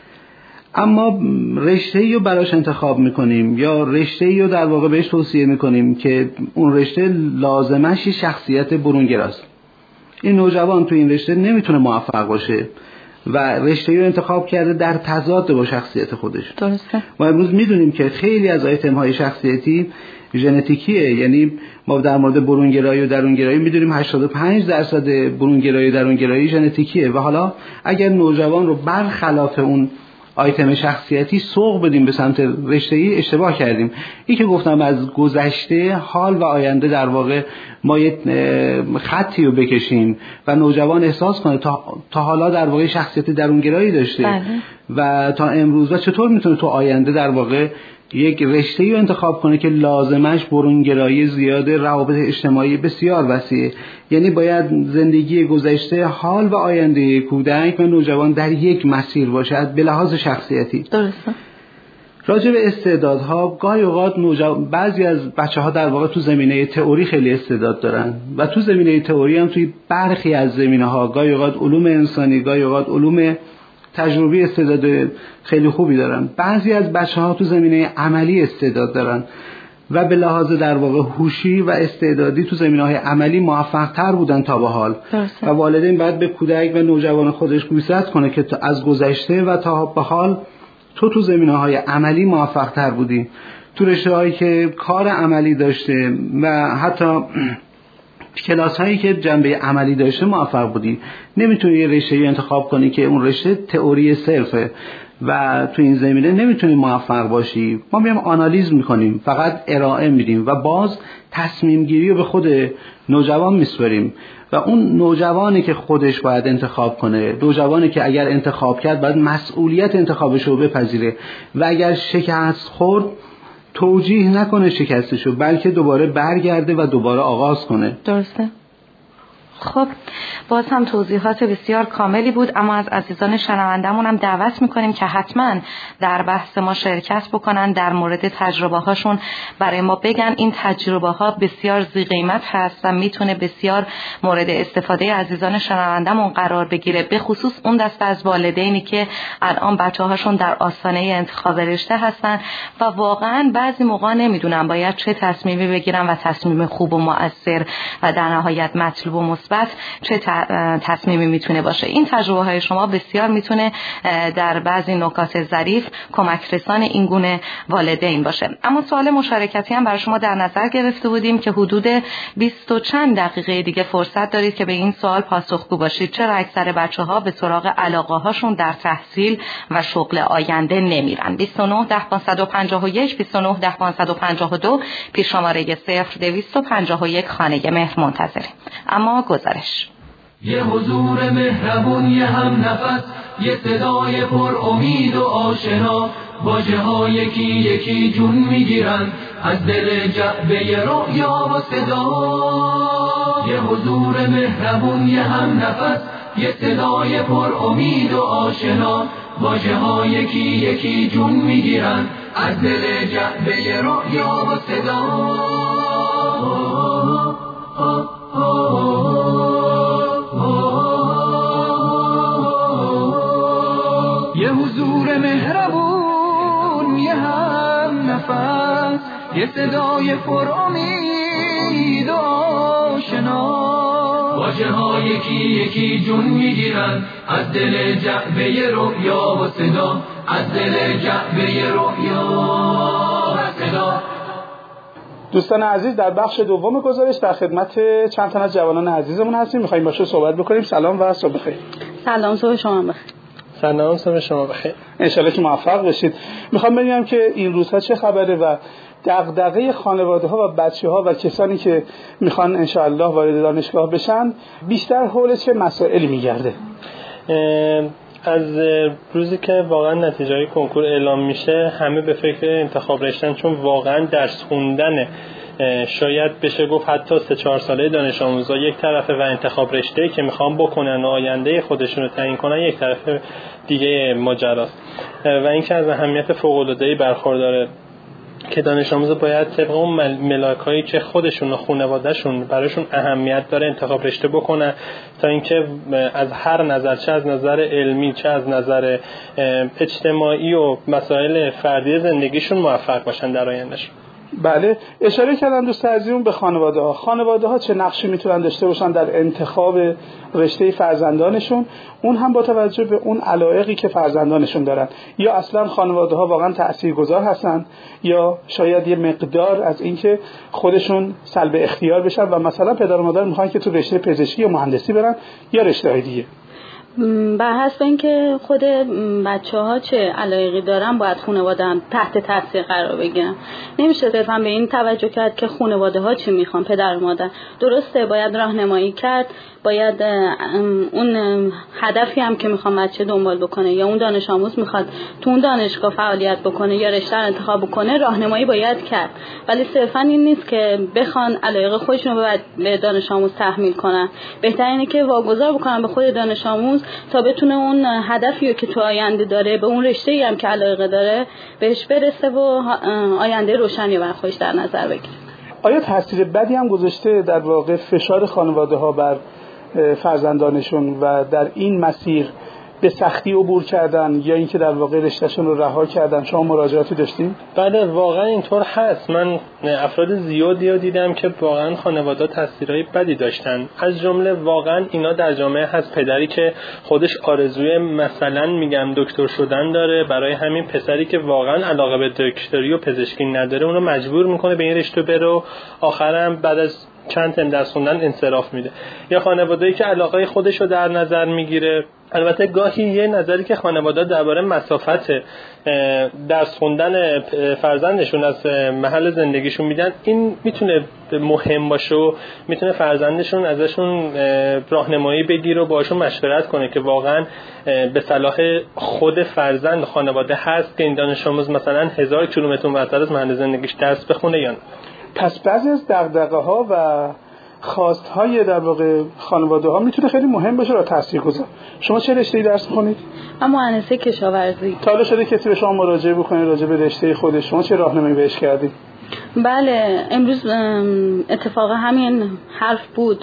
اما رشته‌ای رو براش انتخاب میکنیم یا رشته‌ای رو در واقع بهش توصیه میکنیم که اون رشته لازمش شخصیت برونگراست. این نوجوان تو این رشته نمیتونه موفق باشه و رشته‌ای رو انتخاب کرده در تضاد با شخصیت خودش. درسته. ما امروز میدونیم که خیلی از آیتم‌های شخصیتی ژنتیکیه، یعنی ما در مورد برونگرایی و درونگرایی میدونیم هشتاد و پنج درصد برونگرایی و درونگرایی ژنتیکیه و حالا اگر نوجوان رو برخلاف اون آیتم شخصیتی سوق بدیم به سمت رشته‌ای، اشتباه کردیم. این که گفتم از گذشته، حال و آینده در واقع ما یک خطی رو بکشیم و نوجوان احساس کنه تا, تا حالا در واقع شخصیت درونگرایی داشته بله. و تا امروز و چطور میتونه تو آینده در واقع یک رشته‌ای رو انتخاب کنه که لازمش برونگرایی زیاده، روابط اجتماعی بسیار وسیعه. یعنی باید زندگی گذشته، حال و آینده کودک و نوجوان در یک مسیر باشد به لحاظ شخصیتی. درسته. راجع به استعدادها، گاهی اوقات نوجوان بعضی از بچه‌ها در واقع تو زمینه تئوری خیلی استعداد دارن و تو زمینه تئوری هم توی برخی از زمینه‌ها، گاهی اوقات علوم انسانی، گاهی اوقات علوم تجربی استعداد خیلی خوبی دارن. بعضی از بچه‌ها تو زمینه عملی استعداد دارن و به لحاظ در واقع هوشی و استعدادی تو زمینه‌های عملی موفق‌تر بودن تا به حال. و والدین باید به کودک و نوجوان خودش گوشزد کنه که از گذشته و تا به حال تو تو زمینه‌های عملی موفق‌تر بودی، تو رشته‌هایی که کار عملی داشته و حتی کلاس هایی که جنبه عملی داشته موفق بودی. نمیتونی یه رشته انتخاب کنی که اون رشته تئوری صرفه و تو این زمینه نمیتونی موفق باشی. ما میام آنالیز میکنیم، فقط ارائه میدیم و باز تصمیم گیری رو به خود نوجوان میسپاریم و اون نوجوانی که خودش باید انتخاب کنه، نوجوانی که اگر انتخاب کرد باید مسئولیت انتخابش رو بپذیره و اگر شکست خورد توجیه نکنه شکستشو، بلکه دوباره برگرده و دوباره آغاز کنه. درسته. خب باز هم توضیحات بسیار کاملی بود، اما از عزیزان شنوندمون هم دعوت میکنیم که حتما در بحث ما شرکت بکنن، در مورد تجربه هاشون برای ما بگن. این تجربه ها بسیار ذی قیمت هست و میتونه بسیار مورد استفاده عزیزان شنوندمون قرار بگیره، به خصوص اون دسته از والدینی که الان بچه هاشون در آستانه انتخاب رشته هستن و واقعا بعضی موقع نمیدونن باید چه تصمیمی بگیرن و تصمیم خوب و مؤثر و در نهایت مطلوب و مثبت چه تصمیمی میتونه باشه. این تجربه های شما بسیار میتونه در بعضی نکات ظریف کمک رسان این گونه والدین باشه. اما سوال مشارکتی هم برای شما در نظر گرفته بودیم که حدود بیست و چند دقیقه دیگه فرصت دارید که به این سوال پاسخگو باشید. چرا اکثر بچه‌ها به سراغ علاقه هاشون در تحصیل و شغل آینده نمیرن؟ بیست و نه ده پانصد و پنجاه و یک بیست و نه ده پانصد و پنجاه و دو پیش شماره صفر دویست و پنجاه و یک خانه مهر منتظره. اما گزارش. یه حضور مهربون، یه هم نفس، یه صدای پر امید و آشنا، واژه ها یکی یکی جون میگیرن از دل جعبه رؤیا و صدا. یه حضور مهربون، یه هم نفس، یه صدای پر امید و آشنا، واژه ها یکی یکی جون میگیرن از دل جعبه رؤیا و صدا. یه حضور مهربون، یه هم نفس، یه صدای پر امید و آشنا، واژه ها یکی یکی جون میگیرن از دل جعبه رؤیا و صدا، از دل جعبه رؤیا و صدا. دوستان عزیز، در بخش دوم گزارش در خدمت چند تن از جوانان عزیزمون هستیم. می‌خوایم باشون صحبت بکنیم. سلام و صبح بخیر. سلام، صبح شما بخیر. سلام، صبح شما بخیر. انشالله که موفق بشید. میخوام ببینم که این روزها چه خبره و دغدغه خانواده ها و بچه ها و کسانی که میخوان انشالله وارد دانشگاه بشن بیشتر حول چه مسائلی میگرده؟ از روزی که واقعا نتیجه کنکور اعلام میشه همه به فکر انتخاب رشتن، چون واقعا درس خوندن شاید بشه گفت حتی سه چهار ساله دانش آموزا یک طرفه و انتخاب رشته که میخوان بکنن و آینده خودشون رو تعیین کنن یک طرف دیگه ماجراست. و اینکه از اهمیت فوق‌العاده‌ای برخورداره که دانش آموزا باید طبق اون ملاکایی که خودشون و خانواده‌شون براشون اهمیت داره انتخاب رشته بکنن تا اینکه از هر نظر، چه از نظر علمی چه از نظر اجتماعی و مسائل فردی زندگیشون موفق باشن در آیندهشون. بله، اشاره کردن دوست عزیزمون به خانواده ها. خانواده ها چه نقشی میتونن داشته باشن در انتخاب رشته فرزندانشون، اون هم با توجه به اون علایقی که فرزندانشون دارن، یا اصلا خانواده ها واقعا تاثیرگذار هستن یا شاید یه مقدار از اینکه خودشون سلب اختیار بشن و مثلا پدر و مادر میخوان که تو رشته پزشکی یا مهندسی برن یا رشته‌های دیگه. بر حسب اینکه خود بچه ها چه علایقی دارن باید خانواده هم تحت تاثیر قرار بگیرن. نمیشه صرفا به این توجه کرد که خانواده ها چی میخوان. پدر و مادر درسته باید راهنمایی کرد، باید اون هدفی هم که میخوان بچه دنبال بکنه یا اون دانش آموز میخواد تو اون دانشگاه فعالیت بکنه یا رشته انتخاب بکنه راهنمایی باید کرد، ولی صرفا این نیست که بخوان علایق خودشون رو به دانش آموز تحمیل کنن. بهتره اینه که واگذار بکنن به خود دانش آموز تا بتونه اون هدفی رو که تو آینده داره به اون رشته‌ای هم که علاقه داره بهش برسه و آینده روشنی برای خودش در نظر بگیره. آیا تاثیر بدی هم گذاشته در واقع فشار خانواده ها بر فرزندانشون و در این مسیر به سختی عبور کردن یا اینکه در واقع رشتهشون رو رها کردن؟ شما مراجعاتی داشتین؟ بله، واقعا اینطور هست. من افراد زیادی رو دیدم که واقعا خانواده تاثیرای بدی داشتن. از جمله واقعا اینا در جامعه هست پدری که خودش آرزوی مثلا میگم دکتر شدن داره، برای همین پسری که واقعا علاقه به دکتری و پزشکی نداره اون رو مجبور میکنه به این رشته بره و آخرام بعد از چند ترم درس خوندن انصراف میده. یا خانواده‌ای که علاقه خودش رو در نظر میگیره. البته گاهی یه نظری که خانواده درباره مسافت درس خوندن فرزندشون از محل زندگیشون میدن این میتونه مهم باشه و میتونه فرزندشون ازشون راهنمایی بگیره و باشون مشورت کنه که واقعا به صلاح خود فرزند خانواده هست که این دانش آموز مثلا هزار کیلومتر اونورتر از محل زندگیش درس بخونه یا نه. پس بعضی از دغدغه‌ها و خواست‌های در واقع خانواده‌ها میتونه خیلی مهم باشه و تاثیرگذار. شما چه رشته‌ای درس می‌خونید؟ من مهندسی کشاورزی. تا حالا شده کسی به شما مراجعه بکنه راجع به رشته خود شما چه راهنمایی بهش کردید؟ بله، امروز اتفاقا همین حرف بود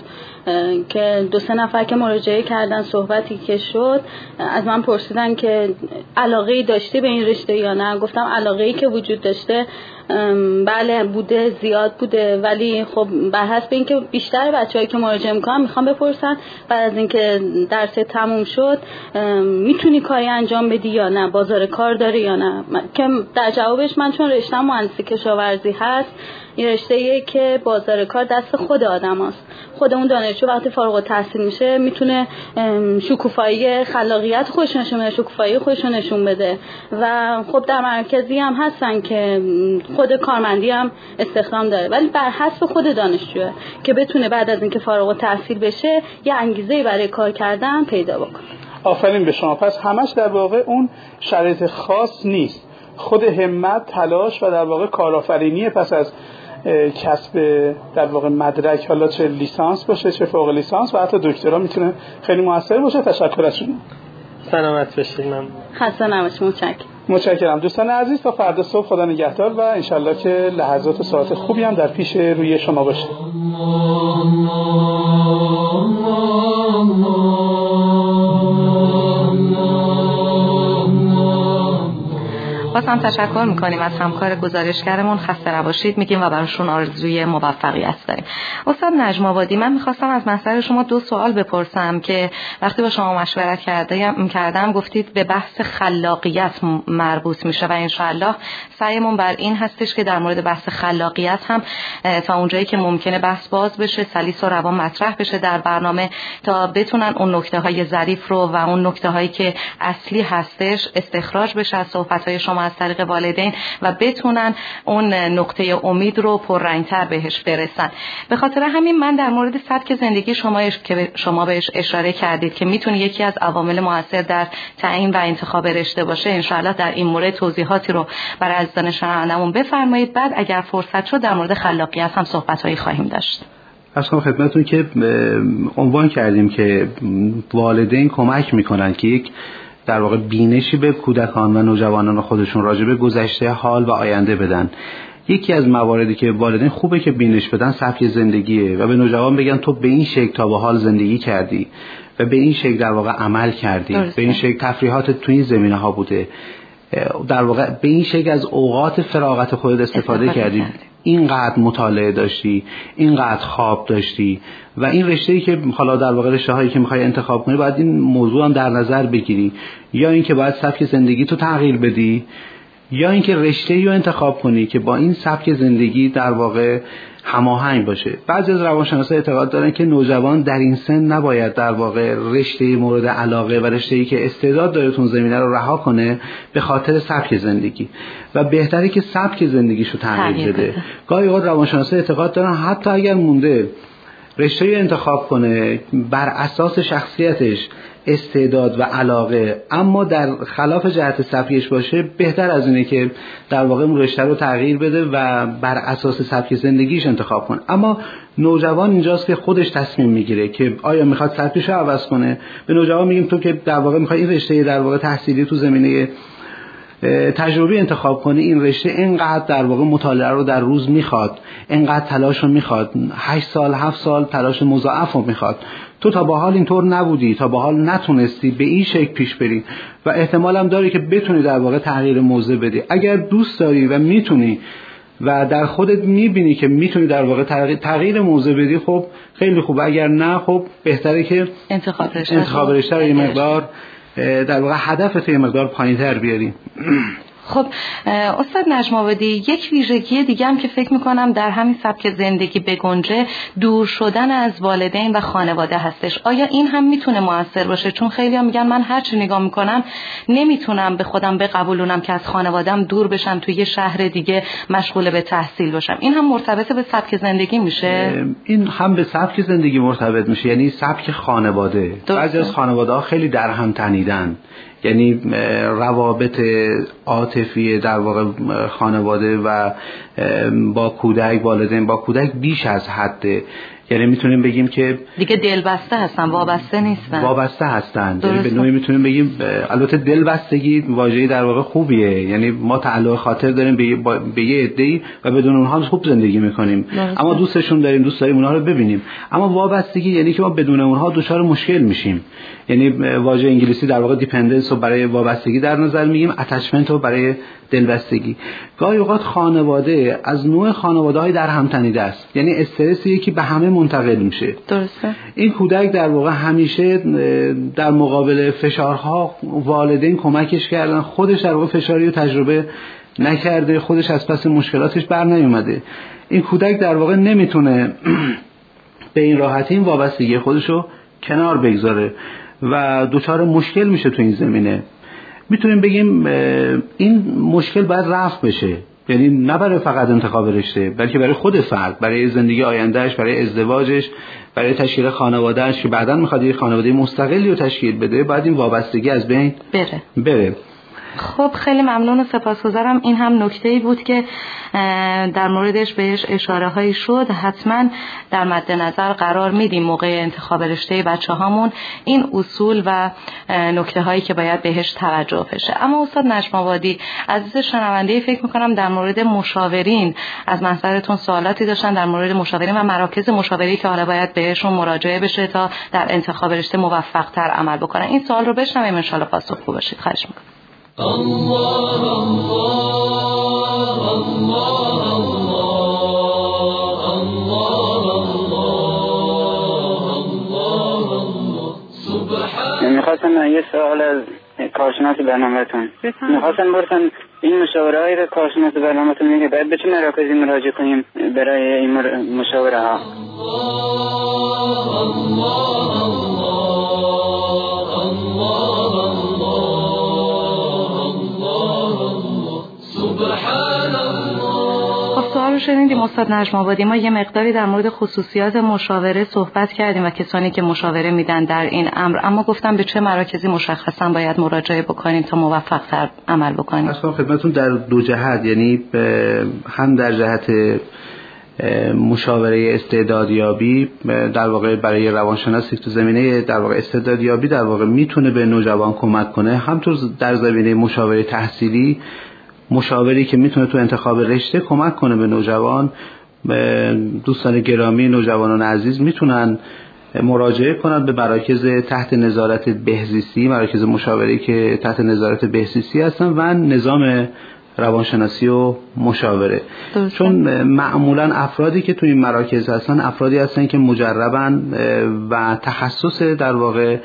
که دو سه نفر که مراجعه کردن صحبتی که شد از من پرسیدن که علاقه‌ای داشتی به این رشته یا نه. گفتم علاقه‌ای که وجود داشته بله بوده، زیاد بوده، ولی خب بر حسب اینکه بیشتر بچه‌هایی که مراجعه میکنن میخوان بپرسن بعد از اینکه درس تموم شد میتونی کاری انجام بدی یا نه، بازار کار داره یا نه، که در جوابش من چون رشته‌ام مهندسی کشاورزی هست این رشته‌ایه که بازار کار دست خود آدماست. خود اون دانشجو وقتی فارغ التحصیل میشه میتونه شکوفایی خلاقیت خودش نشون بده، شکوفایی خودش نشون بده و خب در مرکزی هم هستن که خود کارمندی هم استخدام داره، ولی بر حسب خود دانشجوه که بتونه بعد از اینکه فارغ التحصیل بشه یه انگیزه‌ای برای کار کردن پیدا بکنه. آفرین به شما. پس همش در واقع اون شرایط خاص نیست، خود همت، تلاش و در واقع کارآفرینی پس از کسب در واقع مدرک، حالا چه لیسانس باشه چه فوق لیسانس و حتی دکترا میتونه خیلی موثر باشه. تشکر از شما. سلامت باشید. من خسته نباشید. متشکرم. متشکرم دوستان عزیز. تا فردا صبح خدا نگهدار و انشالله که لحظات و ساعت خوبی هم در پیش روی شما باشه. بازم تشکر میکنیم از همکار گزارشگرمون. خسته نباشید میگیم و براشون آرزوی موفقیت داریم. استاد نجم آبادی، من میخواستم از مسئله شما دو سوال بپرسم که وقتی با شما مشورت کردم کردم گفتید به بحث خلاقیت مربوط میشه و انشالله سعیمون بر این هستش که در مورد بحث خلاقیت هم تا اونجایی که ممکنه بحث باز بشه، سلیس و روان مطرح بشه در برنامه تا بتونن اون نکته های ظریف رو و اون نکته هایی که اصلی هستش استخراج بشه از صحبت های شما از طریق والدین و بتونن اون نقطه امید رو پررنگ‌تر بهش برسن. به خاطر همین من در مورد سبک زندگی شما که شما بهش اشاره کردید که میتونه یکی از عوامل مؤثر در تعیین و انتخاب رشته باشه، انشاءالله در این مورد توضیحاتی رو برای عزیزان شنوندمون بفرمایید. بعد اگر فرصت شد در مورد خلاقیت هم صحبت‌هایی خواهیم داشت. اصلا خدمتتون که عنوان کردیم که والدین کمک میکنن که یک در واقع بینشی به کودکان و نوجوانان خودشون راجع به گذشته، حال و آینده بدن. یکی از مواردی که والدین خوبه که بینش بدن سبک زندگیه و به نوجوان بگن تو به این شکل تا به حال زندگی کردی و به این شکل در واقع عمل کردی، درسته. به این شکل تفریحات تو این زمینه ها بوده، در واقع به این شکل از اوقات فراغت خودت استفاده, استفاده کردی، اینقدر مطالعه داشتی، اینقدر خواب داشتی و این رشته‌ای که حالا در واقع رشته هایی که میخوای انتخاب کنی باید این موضوع هم در نظر بگیری، یا اینکه باید سبک زندگی تو تغییر بدی یا اینکه رشته‌ای رو انتخاب کنی که با این سبک زندگی در واقع هماهنگ باشه. بعضی از روانشناسا اعتقاد دارن که نوجوان در این سن نباید در واقع رشته مورد علاقه و رشته‌ای که استعداد داره تون زمینه رو رها کنه به خاطر سبک زندگی و بهتره که سبک زندگیشو تغییر بده. گاهی اوقات روانشناسا اعتقاد دارن حتی اگر مونده رشته انتخاب کنه بر اساس شخصیتش، استعداد و علاقه، اما در خلاف جهت سبکش باشه، بهتر از اینه که در واقع اون رشته رو تغییر بده و بر اساس سبک زندگیش انتخاب کنه. اما نوجوان اینجاست که خودش تصمیم میگیره که آیا میخواد سبکش رو عوض کنه. به نوجوان میگیم تو که در واقع میخوای این رشته در واقع تحصیلی تو زمینه تجربی انتخاب کنی، این رشته اینقدر در واقع مطالعه رو در روز میخواد، اینقدر تلاش رو میخواد، هشت سال هفت سال تلاش مضاعف رو میخواد، تو تا به حال اینطور نبودی، تا به حال نتونستی به این شکل پیش بری و احتمال هم داری که بتونی در واقع تغییر موضوع بدی. اگر دوست داری و میتونی و در خودت میبینی که میتونی در واقع تغییر, تغییر موضوع بدی، خب خیلی خوبه. اگر نه، خب بهتره که انتخاب رشته انتخاب رشته رو یه مقدار در واقع هدفت یه مقدار پایین‌تر بیاریم. خب استاد نجم آبادی، یک ویژگی دیگه هم که فکر میکنم در همین سبک زندگی بگنجه دور شدن از والدین و خانواده هستش. آیا این هم میتونه موثر باشه؟ چون خیلی هم میگن من هر چی نگاه میکنم نمیتونم به خودم بقبولونم که از خانوادم دور بشم، توی یه شهر دیگه مشغول به تحصیل باشم. این هم مرتبط به سبک زندگی میشه؟ این هم به سبک زندگی مرتبط میشه، یعنی سبک خانواده. بعضی از خانواده ها خیلی در هم تنیدن، یعنی روابط عاطفی در واقع خانواده و با کودک، والدین با کودک بیش از حده. یعنی میتونیم بگیم که دیگه دلبسته هستن، وابسته نیستن. وابسته هستن. یعنی به نوعی میتونیم بگیم، البته دلبستگی واژه‌ای در واقع خوبیه، یعنی ما تعلق خاطر داریم به به یه عده‌ای و بدون اونها خوب زندگی میکنیم، درسته. اما دوستشون داریم، دوست داریم اونها رو ببینیم. اما وابستگی یعنی که ما بدون اونها دچار مشکل میشیم. یعنی واژه انگلیسی در واقع دیپندنس رو برای وابستگی در نظر میگیم، اتچمنت رو برای دلبستگی. گاهی اوقات خانواده از نوع خانواده‌های در هم تنیده است، یعنی استرسی که به همه منتقل میشه. درسته. این کودک در واقع همیشه در مقابل فشارها والدین کمکش کردن، خودش در واقع فشاری رو تجربه نکرده، خودش از پس مشکلاتش بر نیومده. این کودک در واقع نمیتونه به این راحتی این وابستگی خودشو کنار بگذاره و دچار مشکل میشه تو این زمینه. میتونیم بگیم این مشکل باید رفع بشه، یعنی نه برای فقط انتخاب رشته بلکه برای خود فرد، برای زندگی آیندهش، برای ازدواجش، برای تشکیل خانوادهش که بعداً میخواد یه خانواده مستقلی رو تشکیل بده، باید این وابستگی از بین بره. بره. خب خیلی ممنون و سپاسگزارم. این هم نکته‌ای بود که در موردش بهش اشاره هایی شد، حتما در مد نظر قرار میدیم موقع انتخاب رشته بچه هامون این اصول و نکته هایی که باید بهش توجه بشه. اما استاد نجم آبادی عزیز شنونده، فکر میکنم در مورد مشاورین از منظرتون سوالاتی داشتن در مورد مشاورین و مراکز مشاوری که حالا باید بهشون مراجعه بشه تا در انتخاب رشته موفق تر عمل بکنن. این سوال رو بشنویم ان شاء الله پاسخگو باشید. خواهش میکنم. الله الله الله الله سبحان. میخواستم یه سوال از کارشناس برنامه‌تون میخواستم بپرسم، این مشاوره های کارشناس برنامه‌تون میگه باید به چه مراکزی مراجعه کنیم برای این مشاوره ها؟ الله سوال رو شنیدیم استاد نجم آبادی. ما یه مقداری در مورد خصوصیات مشاوره صحبت کردیم و کسانی که مشاوره میدن در این امر، اما گفتم به چه مراکزی مشخصا باید مراجعه بکنیم تا موفق تر عمل بکنیم. اصلا خدمتتون در دو جهت، یعنی هم در جهت مشاوره استعدادیابی در واقع برای روانشناسی تو زمینه در واقع استعدادیابی در واقع میتونه به نوجوان کمک کنه، همطور در زمینه مشاوره تحصیلی مشاوری که میتونه تو انتخاب رشته کمک کنه به نوجوان. دوستان گرامی نوجوانان عزیز میتونن مراجعه کنن به مراکز تحت نظارت بهزیستی، مراکز مشاوری که تحت نظارت بهزیستی هستن و نظام روانشناسی و مشاوره. درسته. چون معمولا افرادی که تو این مراکز هستن افرادی هستن که مجربن و تخصص در واقع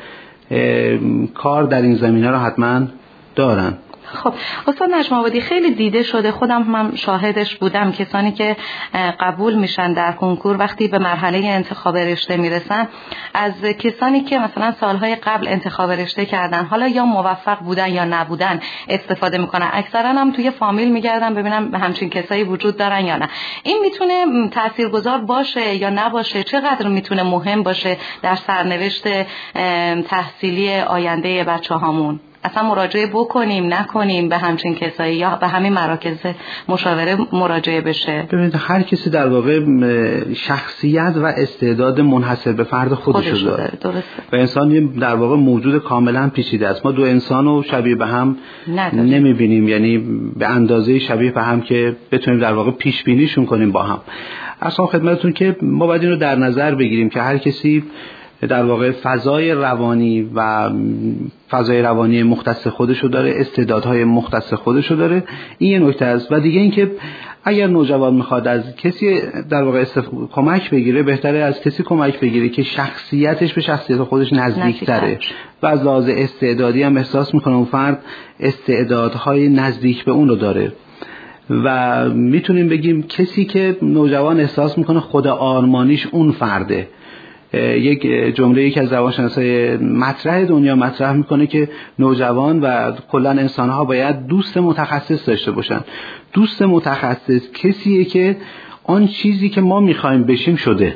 کار در این زمینه رو حتما دارن. خب استاد نجم آبادی، خیلی دیده شده، خودم هم شاهدش بودم، کسانی که قبول میشن در کنکور وقتی به مرحله انتخاب رشته میرسن از کسانی که مثلا سالهای قبل انتخاب رشته کردن حالا یا موفق بودن یا نبودن استفاده میکنن. اکثرا هم توی فامیل میگردن ببینم همچین کسایی وجود دارن یا نه. این میتونه تاثیرگذار باشه یا نباشه؟ چقدر میتونه مهم باشه در سرنوشت تحصیلی آینده بچه هامون؟ اصلا مراجعه بکنیم نکنیم به همچین کسایی یا به همین مراکز مشاوره مراجعه بشه؟ ببینید هر کسی در واقع شخصیت و استعداد منحصر به فرد خودش داره. داره درسته. و انسان در واقع موجود کاملا پیچیده است. ما دو انسانو شبیه به هم نمیبینیم، یعنی به اندازه شبیه به هم که بتونیم در واقع پیش بینیشون کنیم با هم. اصلا خدمتتون که ما باید اینو در نظر بگیریم که هر کسی در واقع فضای روانی و فضای روانی مختص خودشو داره، استعدادهای مختص خودشو داره. این یه نکته است. و دیگه این که اگر نوجوان میخواد از کسی در واقع استف... کمک بگیره، بهتره از کسی کمک بگیره که شخصیتش به شخصیت خودش نزدیک‌تره و از لحاظ استعدادی هم احساس میکنه اون فرد استعدادهای نزدیک به اون رو داره. و میتونیم بگیم کسی که نوجوان احساس میکنه خود آرمانیش اون فرده. یک جمله یکی از روانشناسای مطرح دنیا مطرح میکنه که نوجوان و کلا انسان‌ها باید دوست متخصص داشته باشن. دوست متخصص کسیه که آن چیزی که ما میخوایم بشیم شده.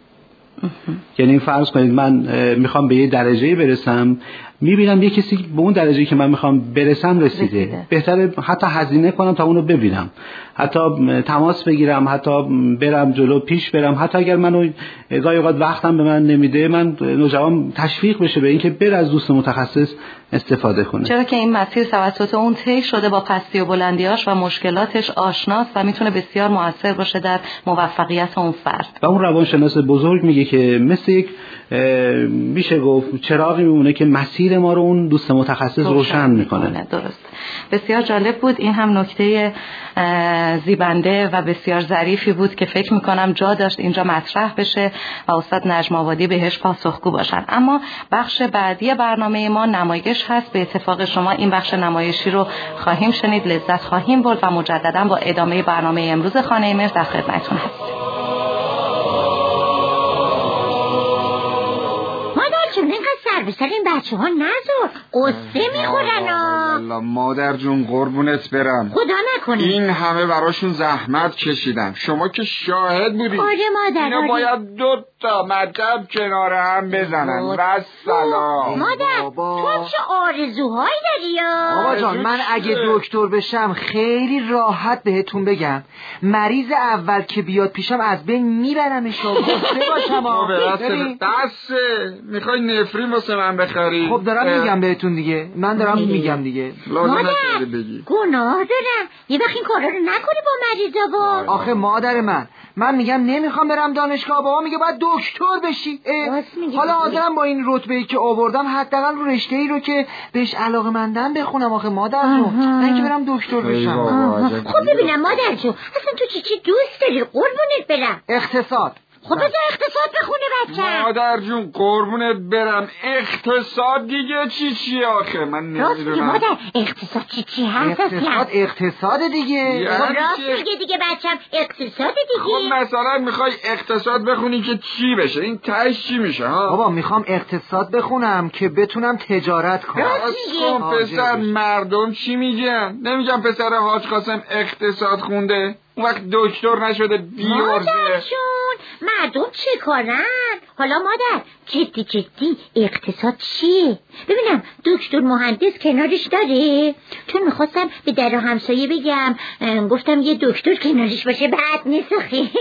یعنی فرض کنید من میخوام به یه درجه برسم، میبینم یه کسی به اون درجه‌ای که من میخوام برسم رسیده. رسیده. بهتره حتی هزینه کنم تا اونو ببینم، حتی تماس بگیرم، حتی برم جلو پیش برم، حتی اگر منو گاهی اوقات وقتم به من نمیده، من نوجوان تشویق بشه به اینکه بره از دوست متخصص استفاده کنه. چرا که این مسیر توسط اون طی شده، با پستی و بلندیاش و مشکلاتش آشناست و میتونه بسیار موثر باشه در موفقیت اون فرد. و اون روانشناس بزرگ میگه که مثل یک میشه گفت چراغی میمونه که مسیر مسیر ما رو اون دوست متخصص روشن, روشن میکنه. درست. بسیار جالب بود. این هم نکته زیبنده و بسیار ظریفی بود که فکر میکنم جا داشت اینجا مطرح بشه و استاد نجم آبادی بهش پاسخگو باشن. اما بخش بعدی برنامه ما نمایش هست. به اتفاق شما این بخش نمایشی رو خواهیم شنید، لذت خواهیم برد و مجددا با ادامه برنامه امروز خانه مهر در خدمتتون هستیم. بسر این بچه ها نذار قصه میخورن. الله مادر جون قربونت برم، خدا نکنه این همه براشون زحمت کشیدم، شما که شاهد بودی. آره مادر، اینا باید دو تا مطب کنار هم بزنن و سلام. مادر بابا. تو چه آرزوهایی داری یا؟ بابا جان من اگه دکتر بشم خیلی راحت بهتون بگم مریض اول که بیاد پیشم از بین میبرمش. گفته باشم بسه میخوای نفرین واسه من بخری؟ خب دارم میگم بهتون دیگه، من دارم میگم دیگه. مادر گناه دارم یه وقت این کارا رو نکنی با مریضا. با آخه مادر من من میگم نمیخوام برم دانشگاه، بابا میگه باید دکتر بشی. حالا حاضرم با این رتبه‌ای که آوردم حداقل رو رشته‌ای رو که بهش علاقه‌مندم بخونم. آخه مادر جون نه اینکه برم دکتر بشم. خب ببینم مادر جون اصلا تو چی چی دوست داری؟ قربونت برم. اقتصاد. خب بذار اقتصاد بخونه بچه. مادر جون قربونت برم اقتصاد دیگه چی چی آخه من نمیدونم. مادر اقتصاد چی چی هست؟ اقتصاد اقتصاد دیگه. خب راست میگه دیگه بچم اقتصاد دیگه. خب مثلا میخوای اقتصاد بخونی که چی بشه؟ این تهش چی میشه ها؟ بابا میخوام اقتصاد بخونم که بتونم تجارت کنم. راست میگه. پسر مردم چی میگن؟ نمیگن پسر حاج قاسم اقتصاد خونده اون وقت دکتر نشده بیورزه. مادر جون مردم چه کارن؟ حالا مادر جدی جدی اقتصاد چیه؟ ببینم دکتر مهندس کنارش داره؟ چون میخواستم به در و همسایه بگم گفتم یه دکتر کنارش باشه بعد نیست. خیلی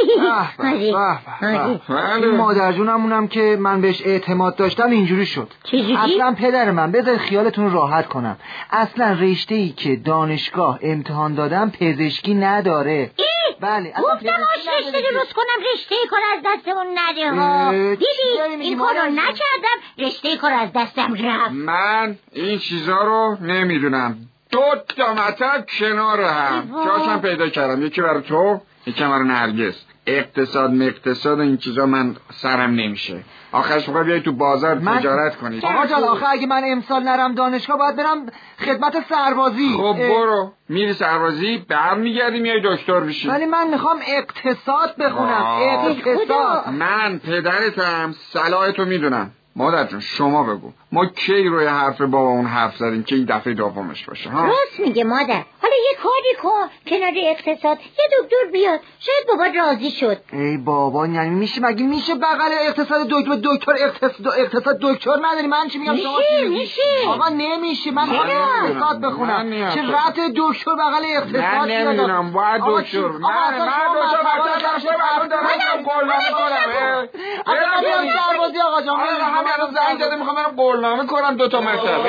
این مادر جونمونم که من بهش اعتماد داشتم اینجوری شد. چجوری؟ اصلا پدر من بذار خیالتون راحت کنم اصلا رشته‌ای که دانشگاه امتحان دادم پزشکی نداره. بله گفتم آش رشته درست کنم رشته کار از دستمون نره ها. دیدی این کارو نکردم رشته کار از دستم رفت. من این چیزا رو نمیدونم. دو تا مطب کنار هم جاشم پیدا کردم، یکی برای تو یکی برای نرگس. اقتصاد مقتصاد این چیزا من سرم نمیشه. آخرش میخوای بیای تو بازار من... تجارت کنی. آقا جان آخه اگه من امسال نرم دانشگاه باید برم خدمت سربازی. خب برو میری سربازی برمیگردی میای دکتر بشی. ولی من میخوام اقتصاد بخونم. اقتصاد. من پدرتم صلاحتو میدونم. مادر جون شما بگو ما کی روی حرف بابا اون حرف زدیم که این دفعه دومش باشه ها؟ راست میگه مادر. حالا یه کاری کن کنار اقتصاد یه دکتر بیاد شاید بابا راضی شد. ای بابا یعنی میشه مگه میشه بغل اقتصاد دکتر دکتر اقتصاد اقتصاد دکتر نداری؟ من چی میگم شما چی میشه؟ آقا نمیشه. من اقتصاد بخونم چه ربط دکتر بغل اقتصاد؟ من نمیدونم باید دکتر. من من دکتر آقا جان همین زنگ زده میخوام برم قولنامه کنم دو تا مطلب.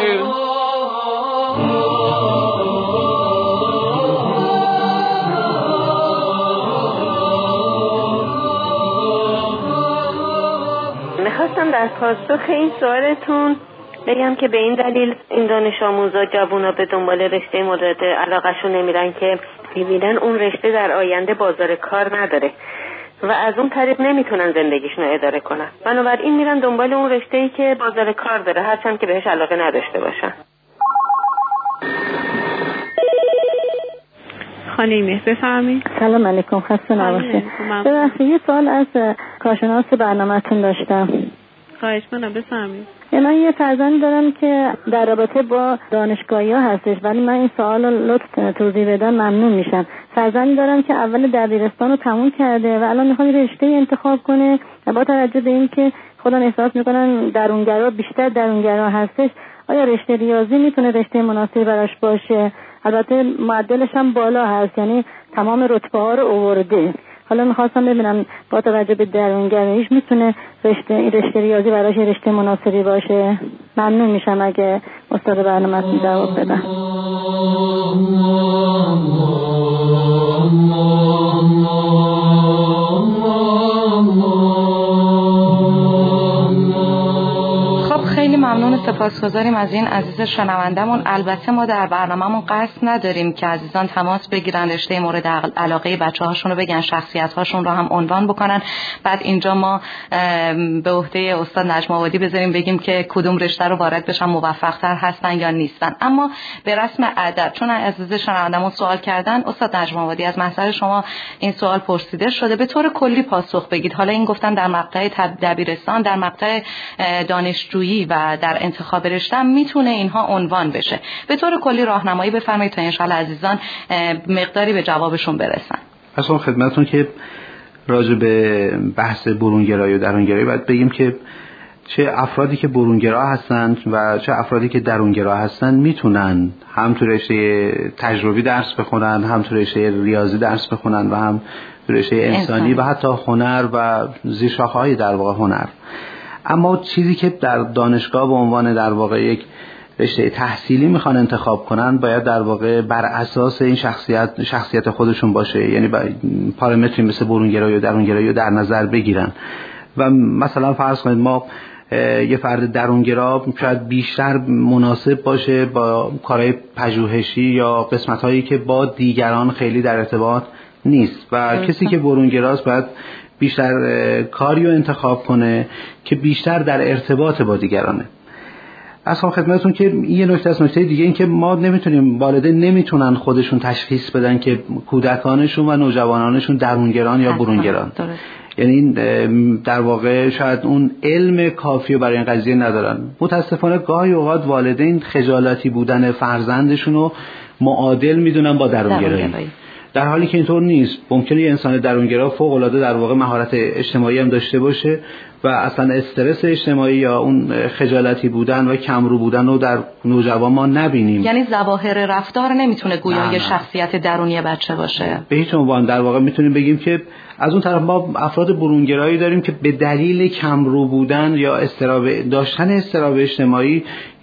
میخواستم در پاسخ این سوالتون بگم که به این دلیل این دانش آموزا جوونا به دنبال رشته مورد علاقهشون نمیرن که میبینن اون رشته در آینده بازار کار نداره و از اون طریق نمیتونن زندگیشون رو اداره کنن. بنابراین میرن دنبال اون رشته‌ای که بازار کار داره هرچند که بهش علاقه نداشته باشن. خانه مهر بفرمایید. سلام علیکم، خسته نباشید. ببخشید یه سوال از کارشناس برنامه‌تون داشتم. خواهش می‌کنم بفرمایید. من یه فرزندی دارم که در رابطه با دانشگاهی‌ها هستش ولی من این سوال رو لطف توضیح بدن ممنون میشم. فرزندی دارم که اول دبیرستان رو تموم کرده و الان میخواد رشته انتخاب کنه و با توجه به اینکه خودم احساس میکنن درونگرا بیشتر درونگرا هستش آیا رشته ریاضی میتونه رشته مناسبی براش باشه؟ البته معدلش هم بالا هست یعنی تمام رتبه ها رو آورده. حالا میخواستم ببینم با توجه به درونگراییش میتونه رشته این رشته ریاضی براش رشته مناسبی باشه. ممنون میشم اگه استاد برنامه‌تون جواب بدن. خیلی ممنون سپاسگزاریم از این عزیز شنوندمون. البته ما در برنامه‌مون قصد نداریم که عزیزان تماس بگیرن، رشته مورد علاقه بچه‌هاشون رو بگن، شخصیت‌هاشون رو هم عنوان بکنن، بعد اینجا ما به عهده استاد نجم آبادی بذاریم بگیم که کدوم رشته رو وارد بشن، موفق‌تر هستن یا نیستن. اما به رسم ادب، چون عزیز شنوندمون سوال کردن، استاد نجم آبادی از محضر شما این سوال پرسیده شده، به طور کلی پاسخ بگید. حالا این گفتن در مقطع دبیرستان، در مقطع دانشجویی و در انتخاب رشته میتونه اینها عنوان بشه. به طور کلی راهنمایی بفرمایید تا انشالله عزیزان مقداری به جوابشون برسن. اصلا خدمتتون که راجع به بحث برونگرایی و درونگرایی باید بگیم که چه افرادی که برونگرا هستند و چه افرادی که درونگرا هستند میتونن هم تو رشته تجربی درس بخونن، هم تو رشته ریاضی درس بخونن و هم تو رشته انسانی, انسانی. و حتی هنر و زیرشاخه‌های در واقع هنر. اما چیزی که در دانشگاه به عنوان در واقع یک رشته تحصیلی میخوان انتخاب کنن باید در واقع بر اساس این شخصیت شخصیت خودشون باشه، یعنی پارامتری مثل برونگرایی و درونگرایی رو در نظر بگیرن. و مثلا فرض کنید ما یه فرد درونگرا شاید بیشتر مناسب باشه با کارهای پژوهشی یا قسمت‌هایی که با دیگران خیلی در ارتباط نیست و کسی که برونگراست باید بیشتر کاری رو انتخاب کنه که بیشتر در ارتباط با دیگرانه. اصلا خدمتتون که این یه نکته است. نکته دیگه این که ما نمیتونیم، والدین نمیتونن خودشون تشخیص بدن که کودکانشون و نوجوانانشون درونگران یا برونگران. یعنی در واقع شاید اون علم کافی برای این قضیه ندارن. متاسفانه گاهی اوقات والدین خجالتی بودن فرزندشون رو معادل میدونن با درونگرایی، در حالی که اینطور نیست. ممکنه یه انسان درونگرا فوق العاده در واقع مهارت اجتماعی هم داشته باشه و اصلا استرس اجتماعی یا اون خجالتی بودن و کمرو بودن رو در نوجوان ما نبینیم. یعنی ظواهر رفتار نمیتونه گویای شخصیت درونی بچه باشه. به هیچ عنوان. در واقع میتونیم بگیم که از اون طرف ما افراد برونگرایی داریم که به دلیل کمرو بودن یا استراب داشتن استراب اجتماعی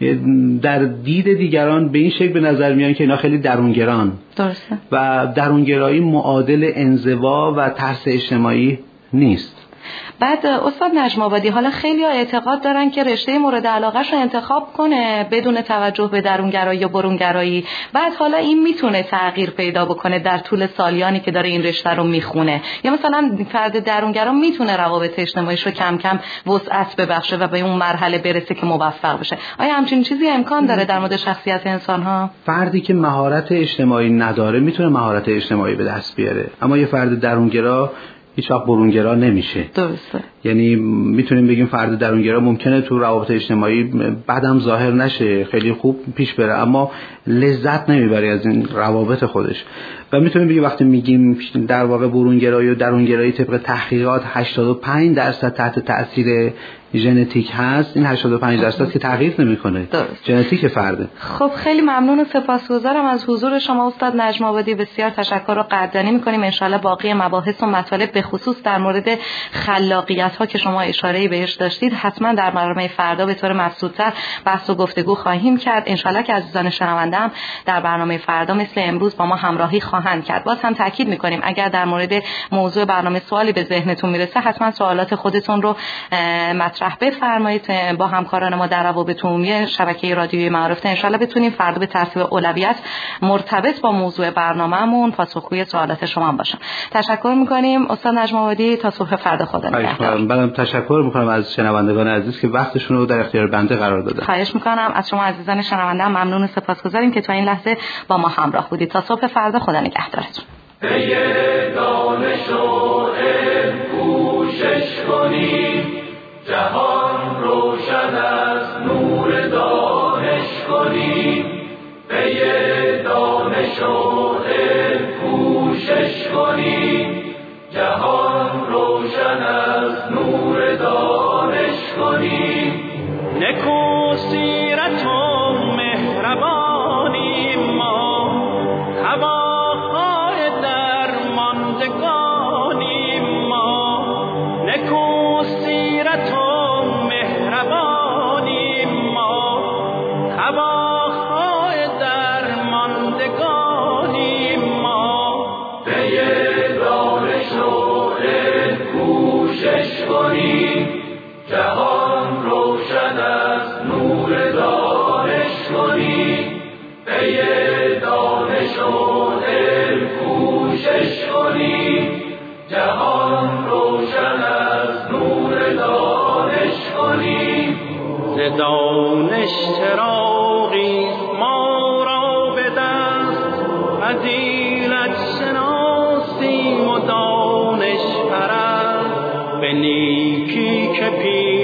در دید دیگران به این شکل به نظر میان که اینا خیلی درونگران. درسته. و درونگرایی معادل انزوا و ترس اجتماعی نیست. بعد استاد نجم آبادی، حالا خیلی ها اعتقاد دارن که رشته مورد علاقهش رو انتخاب کنه بدون توجه به درونگرایی یا برونگرایی، بعد حالا این میتونه تغییر پیدا بکنه در طول سالیانی که داره این رشته رو میخونه، یا مثلا فرد درونگرا میتونه روابط اجتماعیش رو کم کم وسعت ببخشه و به اون مرحله برسه که موفق بشه. آیا همچین چیزی امکان داره در مورد شخصیت انسان ها؟ فردی که مهارت اجتماعی نداره میتونه مهارت اجتماعی به دست بیاره، اما یه فرد درونگرا هیچ وقت برونگرا نمیشه. درسته. یعنی میتونیم بگیم فرد درونگرا ممکنه تو روابط اجتماعی بعدم ظاهر نشه، خیلی خوب پیش بره، اما لذت نمیبره از این روابط خودش. و میتونیم بگیم وقتی میگیم در واقع برونگرایی و درونگرایی طبق تحقیقات هشتاد و پنج درصد تحت تاثیر ژنتیک هست، این هشتاد و پنج درصد که تغییر نمیکنه، ژنتیک فرده. خب خیلی ممنون و سپاسگزارم از حضور شما استاد نجم آبادی. بسیار تشکر و قدردانی میکنیم. ان شاءالله باقی مباحث و مطالب به خصوص در مورد خلاقیت ها که شما اشاره بهش داشتید حتما در برنامه فردا به طور مبسوط‌تر بحث و گفتگو خواهیم کرد. ان شاءالله که عزیزان شنونده هم در برنامه فردا مثل امروز با ما همراهی خواهند کرد. باز هم تاکید میکنیم اگر در مورد موضوع برنامه سوالی به ذهنتون میرسه حتما سوالات خودتون رو مطرح بفرمایید. با همکاران ما در روابط عمومی شبکه رادیویی معارف ان شاءالله بتونیم فردا به ترتیب اولویت مرتبط با موضوع برنامه‌مون پاسخگوی سوالات شما باشیم. تشکر میکنیم استاد نجم آبادی. تا صبح فردا خدا نگهدار. منم تشکر میکنم از شنوندگان عزیز که وقتشون رو در اختیار بنده قرار دادن. خواهش میکنم از شما عزیزان شنونده، ممنون و سپاسگزاریم که تا این لحظه با ما همراه بودید. تا صبح فردا خدا نگهدارتون. پی دانش و علم کوشش کنیم، جهان روشن از نور دانش کنیم. پی دانش و علم کوشش کنیم، جهان روشن از نور دانش کنیم. نکو سیرت و مهربانی ما، هواهای درماندگانی ما. نکو سیرت و مهربانی ما، هواهای درماندگانی ما. پی دانش و علم کوشش کنیم، جهان روشن از نور جهان روشن از نور دانش کنیم. ز دانش چراغی ما را به دست، فضیلت شناسیم و دانش پرست. به نیکی که پی